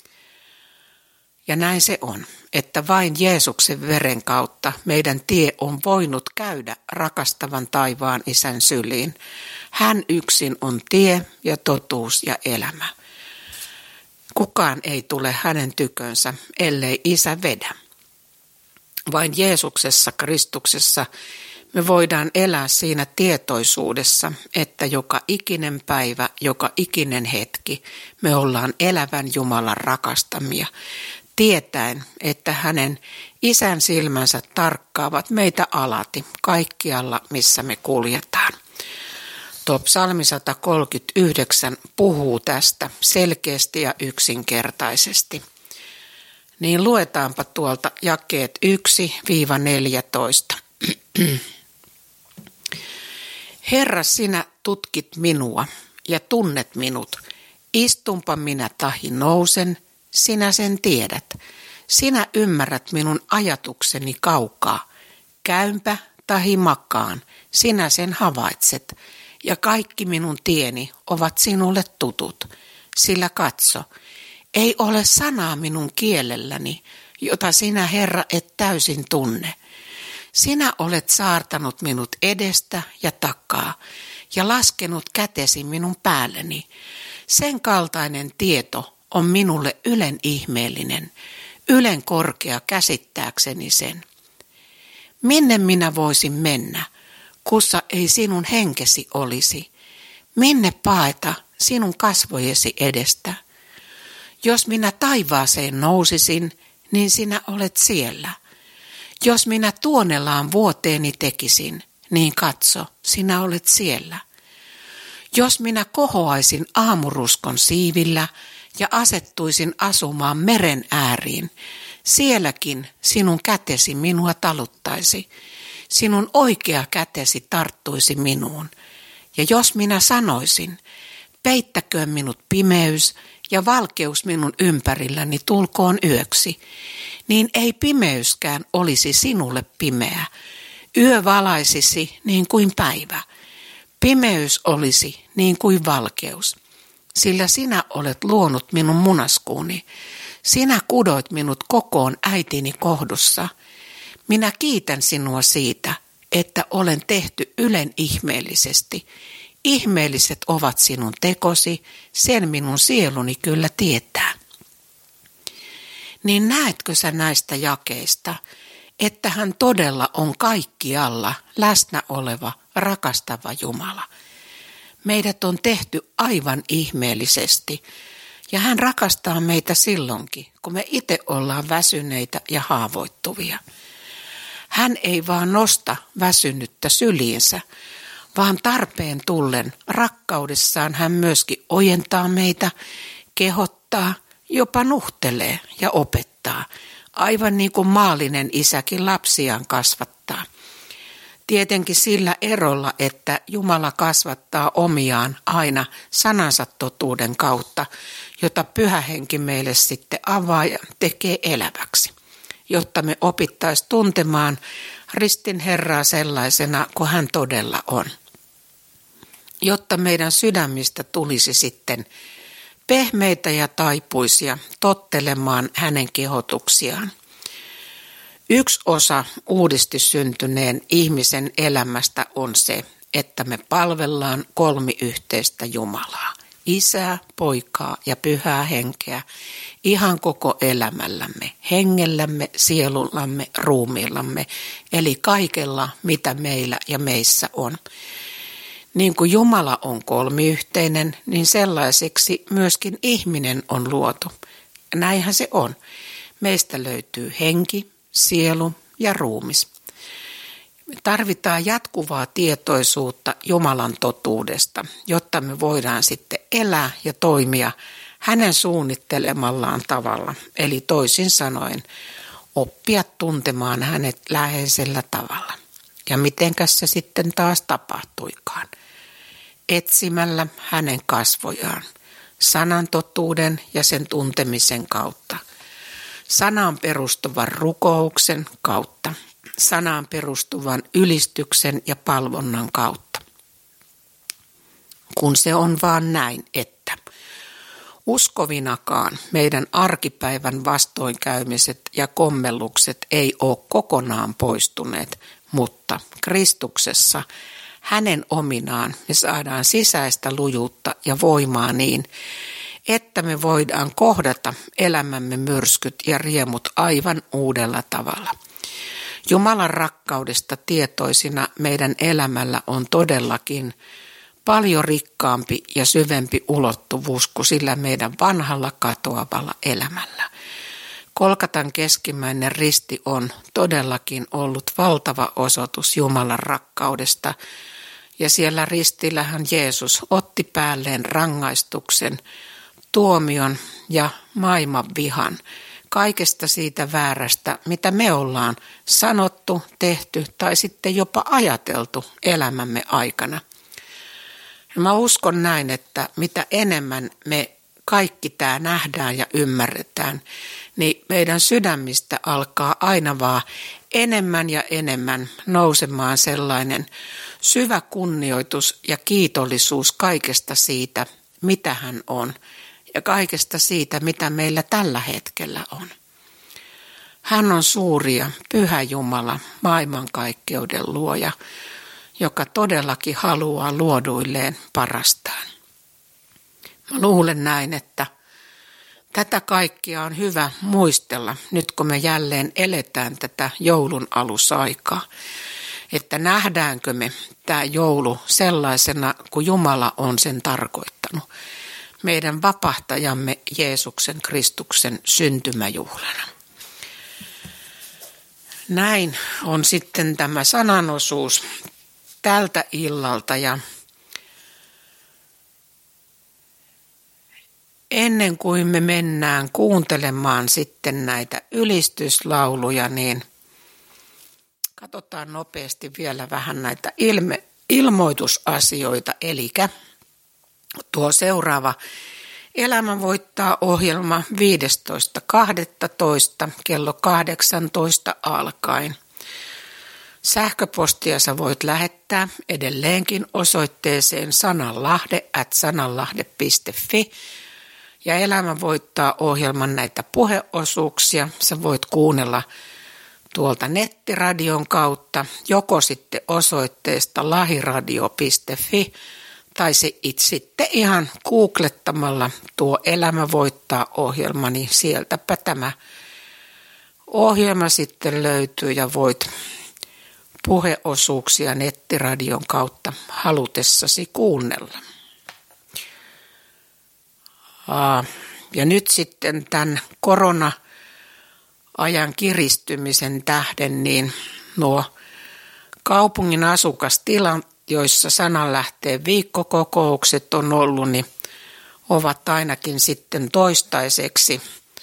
Ja näin se on, että vain Jeesuksen veren kautta meidän tie on voinut käydä rakastavan taivaan Isän syliin. Hän yksin on tie ja totuus ja elämä. Kukaan ei tule hänen tykönsä, ellei Isä vedä. Vain Jeesuksessa, Kristuksessa me voidaan elää siinä tietoisuudessa, että joka ikinen päivä, joka ikinen hetki me ollaan elävän Jumalan rakastamia, tietäen, että hänen Isän silmänsä tarkkaavat meitä alati kaikkialla, missä me kuljetaan. Tuo psalmi sata kolmekymmentäyhdeksän puhuu tästä selkeästi ja yksinkertaisesti. Niin luetaanpa tuolta jakeet yksi neljätoista. Herra, sinä tutkit minua ja tunnet minut. Istunpa minä tahi nousen, sinä sen tiedät. Sinä ymmärrät minun ajatukseni kaukaa. Käympä tahi makaan, sinä sen havaitset. Ja kaikki minun tieni ovat sinulle tutut. Sillä katso, ei ole sanaa minun kielelläni, jota sinä, Herra, et täysin tunne. Sinä olet saartanut minut edestä ja takaa ja laskenut kätesi minun päälleni. Sen kaltainen tieto on minulle ylen ihmeellinen, ylen korkea käsittääkseni sen. Minne minä voisin mennä, kussa ei sinun henkesi olisi? Minne paeta sinun kasvojesi edestä? Jos minä taivaaseen nousisin, niin sinä olet siellä. Jos minä tuonelaan vuoteeni tekisin, niin katso, sinä olet siellä. Jos minä kohoaisin aamuruskon siivillä ja asettuisin asumaan meren ääriin, sielläkin sinun kätesi minua taluttaisi. Sinun oikea kätesi tarttuisi minuun. Ja jos minä sanoisin, peittäköön minut pimeys ja valkeus minun ympärilläni tulkoon yöksi, niin ei pimeyskään olisi sinulle pimeä. Yö valaisisi niin kuin päivä. Pimeys olisi niin kuin valkeus. Sillä sinä olet luonut minun munaskuuni. Sinä kudoit minut kokoon äitini kohdussa. Minä kiitän sinua siitä, että olen tehty ylen ihmeellisesti. Ihmeelliset ovat sinun tekosi, sen minun sieluni kyllä tietää. Niin näetkö sä näistä jakeista, että hän todella on kaikkialla läsnä oleva, rakastava Jumala. Meidät on tehty aivan ihmeellisesti ja hän rakastaa meitä silloinkin, kun me itse ollaan väsyneitä ja haavoittuvia. Hän ei vaan nosta väsynyttä syliinsä, vaan tarpeen tullen rakkaudessaan hän myöskin ojentaa meitä, kehottaa, jopa nuhtelee ja opettaa, aivan niin kuin maallinen isäkin lapsiaan kasvattaa. Tietenkin sillä erolla, että Jumala kasvattaa omiaan aina sanansa totuuden kautta, jota Pyhä Henki meille sitten avaa ja tekee eläväksi, jotta me opittaisiin tuntemaan ristin Herraa sellaisena kuin hän todella on. Jotta meidän sydämistä tulisi sitten pehmeitä ja taipuisia tottelemaan hänen kehotuksiaan. Yksi osa uudisti syntyneen ihmisen elämästä on se, että me palvellaan kolmiyhteistä Jumalaa. Isää, Poikaa ja Pyhää Henkeä ihan koko elämällämme, hengellämme, sielullamme, ruumiillamme, eli kaikella, mitä meillä ja meissä on. Niin kuin Jumala on kolmiyhteinen, niin sellaiseksi myöskin ihminen on luotu. Ja näinhän se on. Meistä löytyy henki, sielu ja ruumis. Me tarvitaan jatkuvaa tietoisuutta Jumalan totuudesta, jotta me voidaan sitten elää ja toimia hänen suunnittelemallaan tavalla. Eli toisin sanoen oppia tuntemaan hänet läheisellä tavalla. Ja mitenkäs se sitten taas tapahtuikaan? Etsimällä hänen kasvojaan, sanan totuuden ja sen tuntemisen kautta, sanaan perustuvan rukouksen kautta, sanaan perustuvan ylistyksen ja palvonnan kautta. Kun se on vaan näin, että uskovinakaan meidän arkipäivän vastoinkäymiset ja kommellukset ei ole kokonaan poistuneet, mutta Kristuksessa hänen ominaan me saadaan sisäistä lujuutta ja voimaa niin, että me voidaan kohdata elämämme myrskyt ja riemut aivan uudella tavalla. Jumalan rakkaudesta tietoisina meidän elämällä on todellakin paljon rikkaampi ja syvempi ulottuvuus kuin sillä meidän vanhalla katoavalla elämällä. Kolkatan keskimmäinen risti on todellakin ollut valtava osoitus Jumalan rakkaudesta, ja siellä ristillähän Jeesus otti päälleen rangaistuksen, tuomion ja maailman vihan, kaikesta siitä väärästä, mitä me ollaan sanottu, tehty tai sitten jopa ajateltu elämämme aikana. Ja mä uskon näin, että mitä enemmän me kaikki tämä nähdään ja ymmärretään, niin meidän sydämistä alkaa aina vaan enemmän ja enemmän nousemaan sellainen syvä kunnioitus ja kiitollisuus kaikesta siitä, mitä hän on, ja kaikesta siitä, mitä meillä tällä hetkellä on. Hän on suuri ja pyhä Jumala, maailmankaikkeuden luoja, joka todellakin haluaa luoduilleen parastaan. Mä luulen näin, että tätä kaikkia on hyvä muistella nyt, kun me jälleen eletään tätä joulun alusaikaa. Että nähdäänkö me tämä joulu sellaisena, kuin Jumala on sen tarkoittanut. Meidän vapahtajamme Jeesuksen Kristuksen syntymäjuhlana. Näin on sitten tämä sananosuus tältä illalta, ja ennen kuin me mennään kuuntelemaan sitten näitä ylistyslauluja, niin katsotaan nopeasti vielä vähän näitä ilme, ilmoitusasioita, eli tuo seuraava Elämä voittaa -ohjelma viidestoista kahdestoista kello kahdeksantoista alkaen. Sähköpostia sä voit lähettää edelleenkin osoitteeseen sananlahde at sananlahde piste fi Ja Elämä voittaa -ohjelman näitä puheosuuksia sä voit kuunnella tuolta nettiradion kautta, joko sitten osoitteesta lahiradio piste fi tai se itse sitten ihan googlettamalla tuo Elämä voittaa -ohjelma, niin sieltäpä tämä ohjelma sitten löytyy ja voit puheosuuksia nettiradion kautta halutessasi kuunnella. Ja nyt sitten tämän korona-ajan kiristymisen tähden, niin nuo kaupungin asukastilat, joissa sananlähteen viikkokokoukset on ollut, niin ovat ainakin sitten toistaiseksi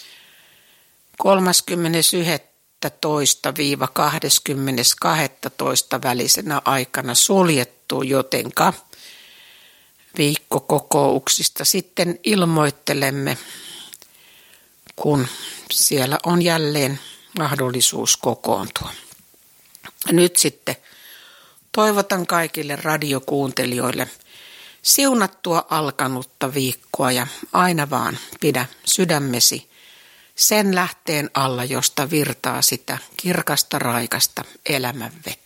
kolmaskymmenesyhdestoista kahdeskymmenestoinen välisenä aikana suljettu, jotenka viikkokokouksista sitten ilmoittelemme, kun siellä on jälleen mahdollisuus kokoontua. Nyt sitten toivotan kaikille radiokuuntelijoille siunattua alkanutta viikkoa ja aina vaan pidä sydämesi sen lähteen alla, josta virtaa sitä kirkasta raikasta elämän vettä.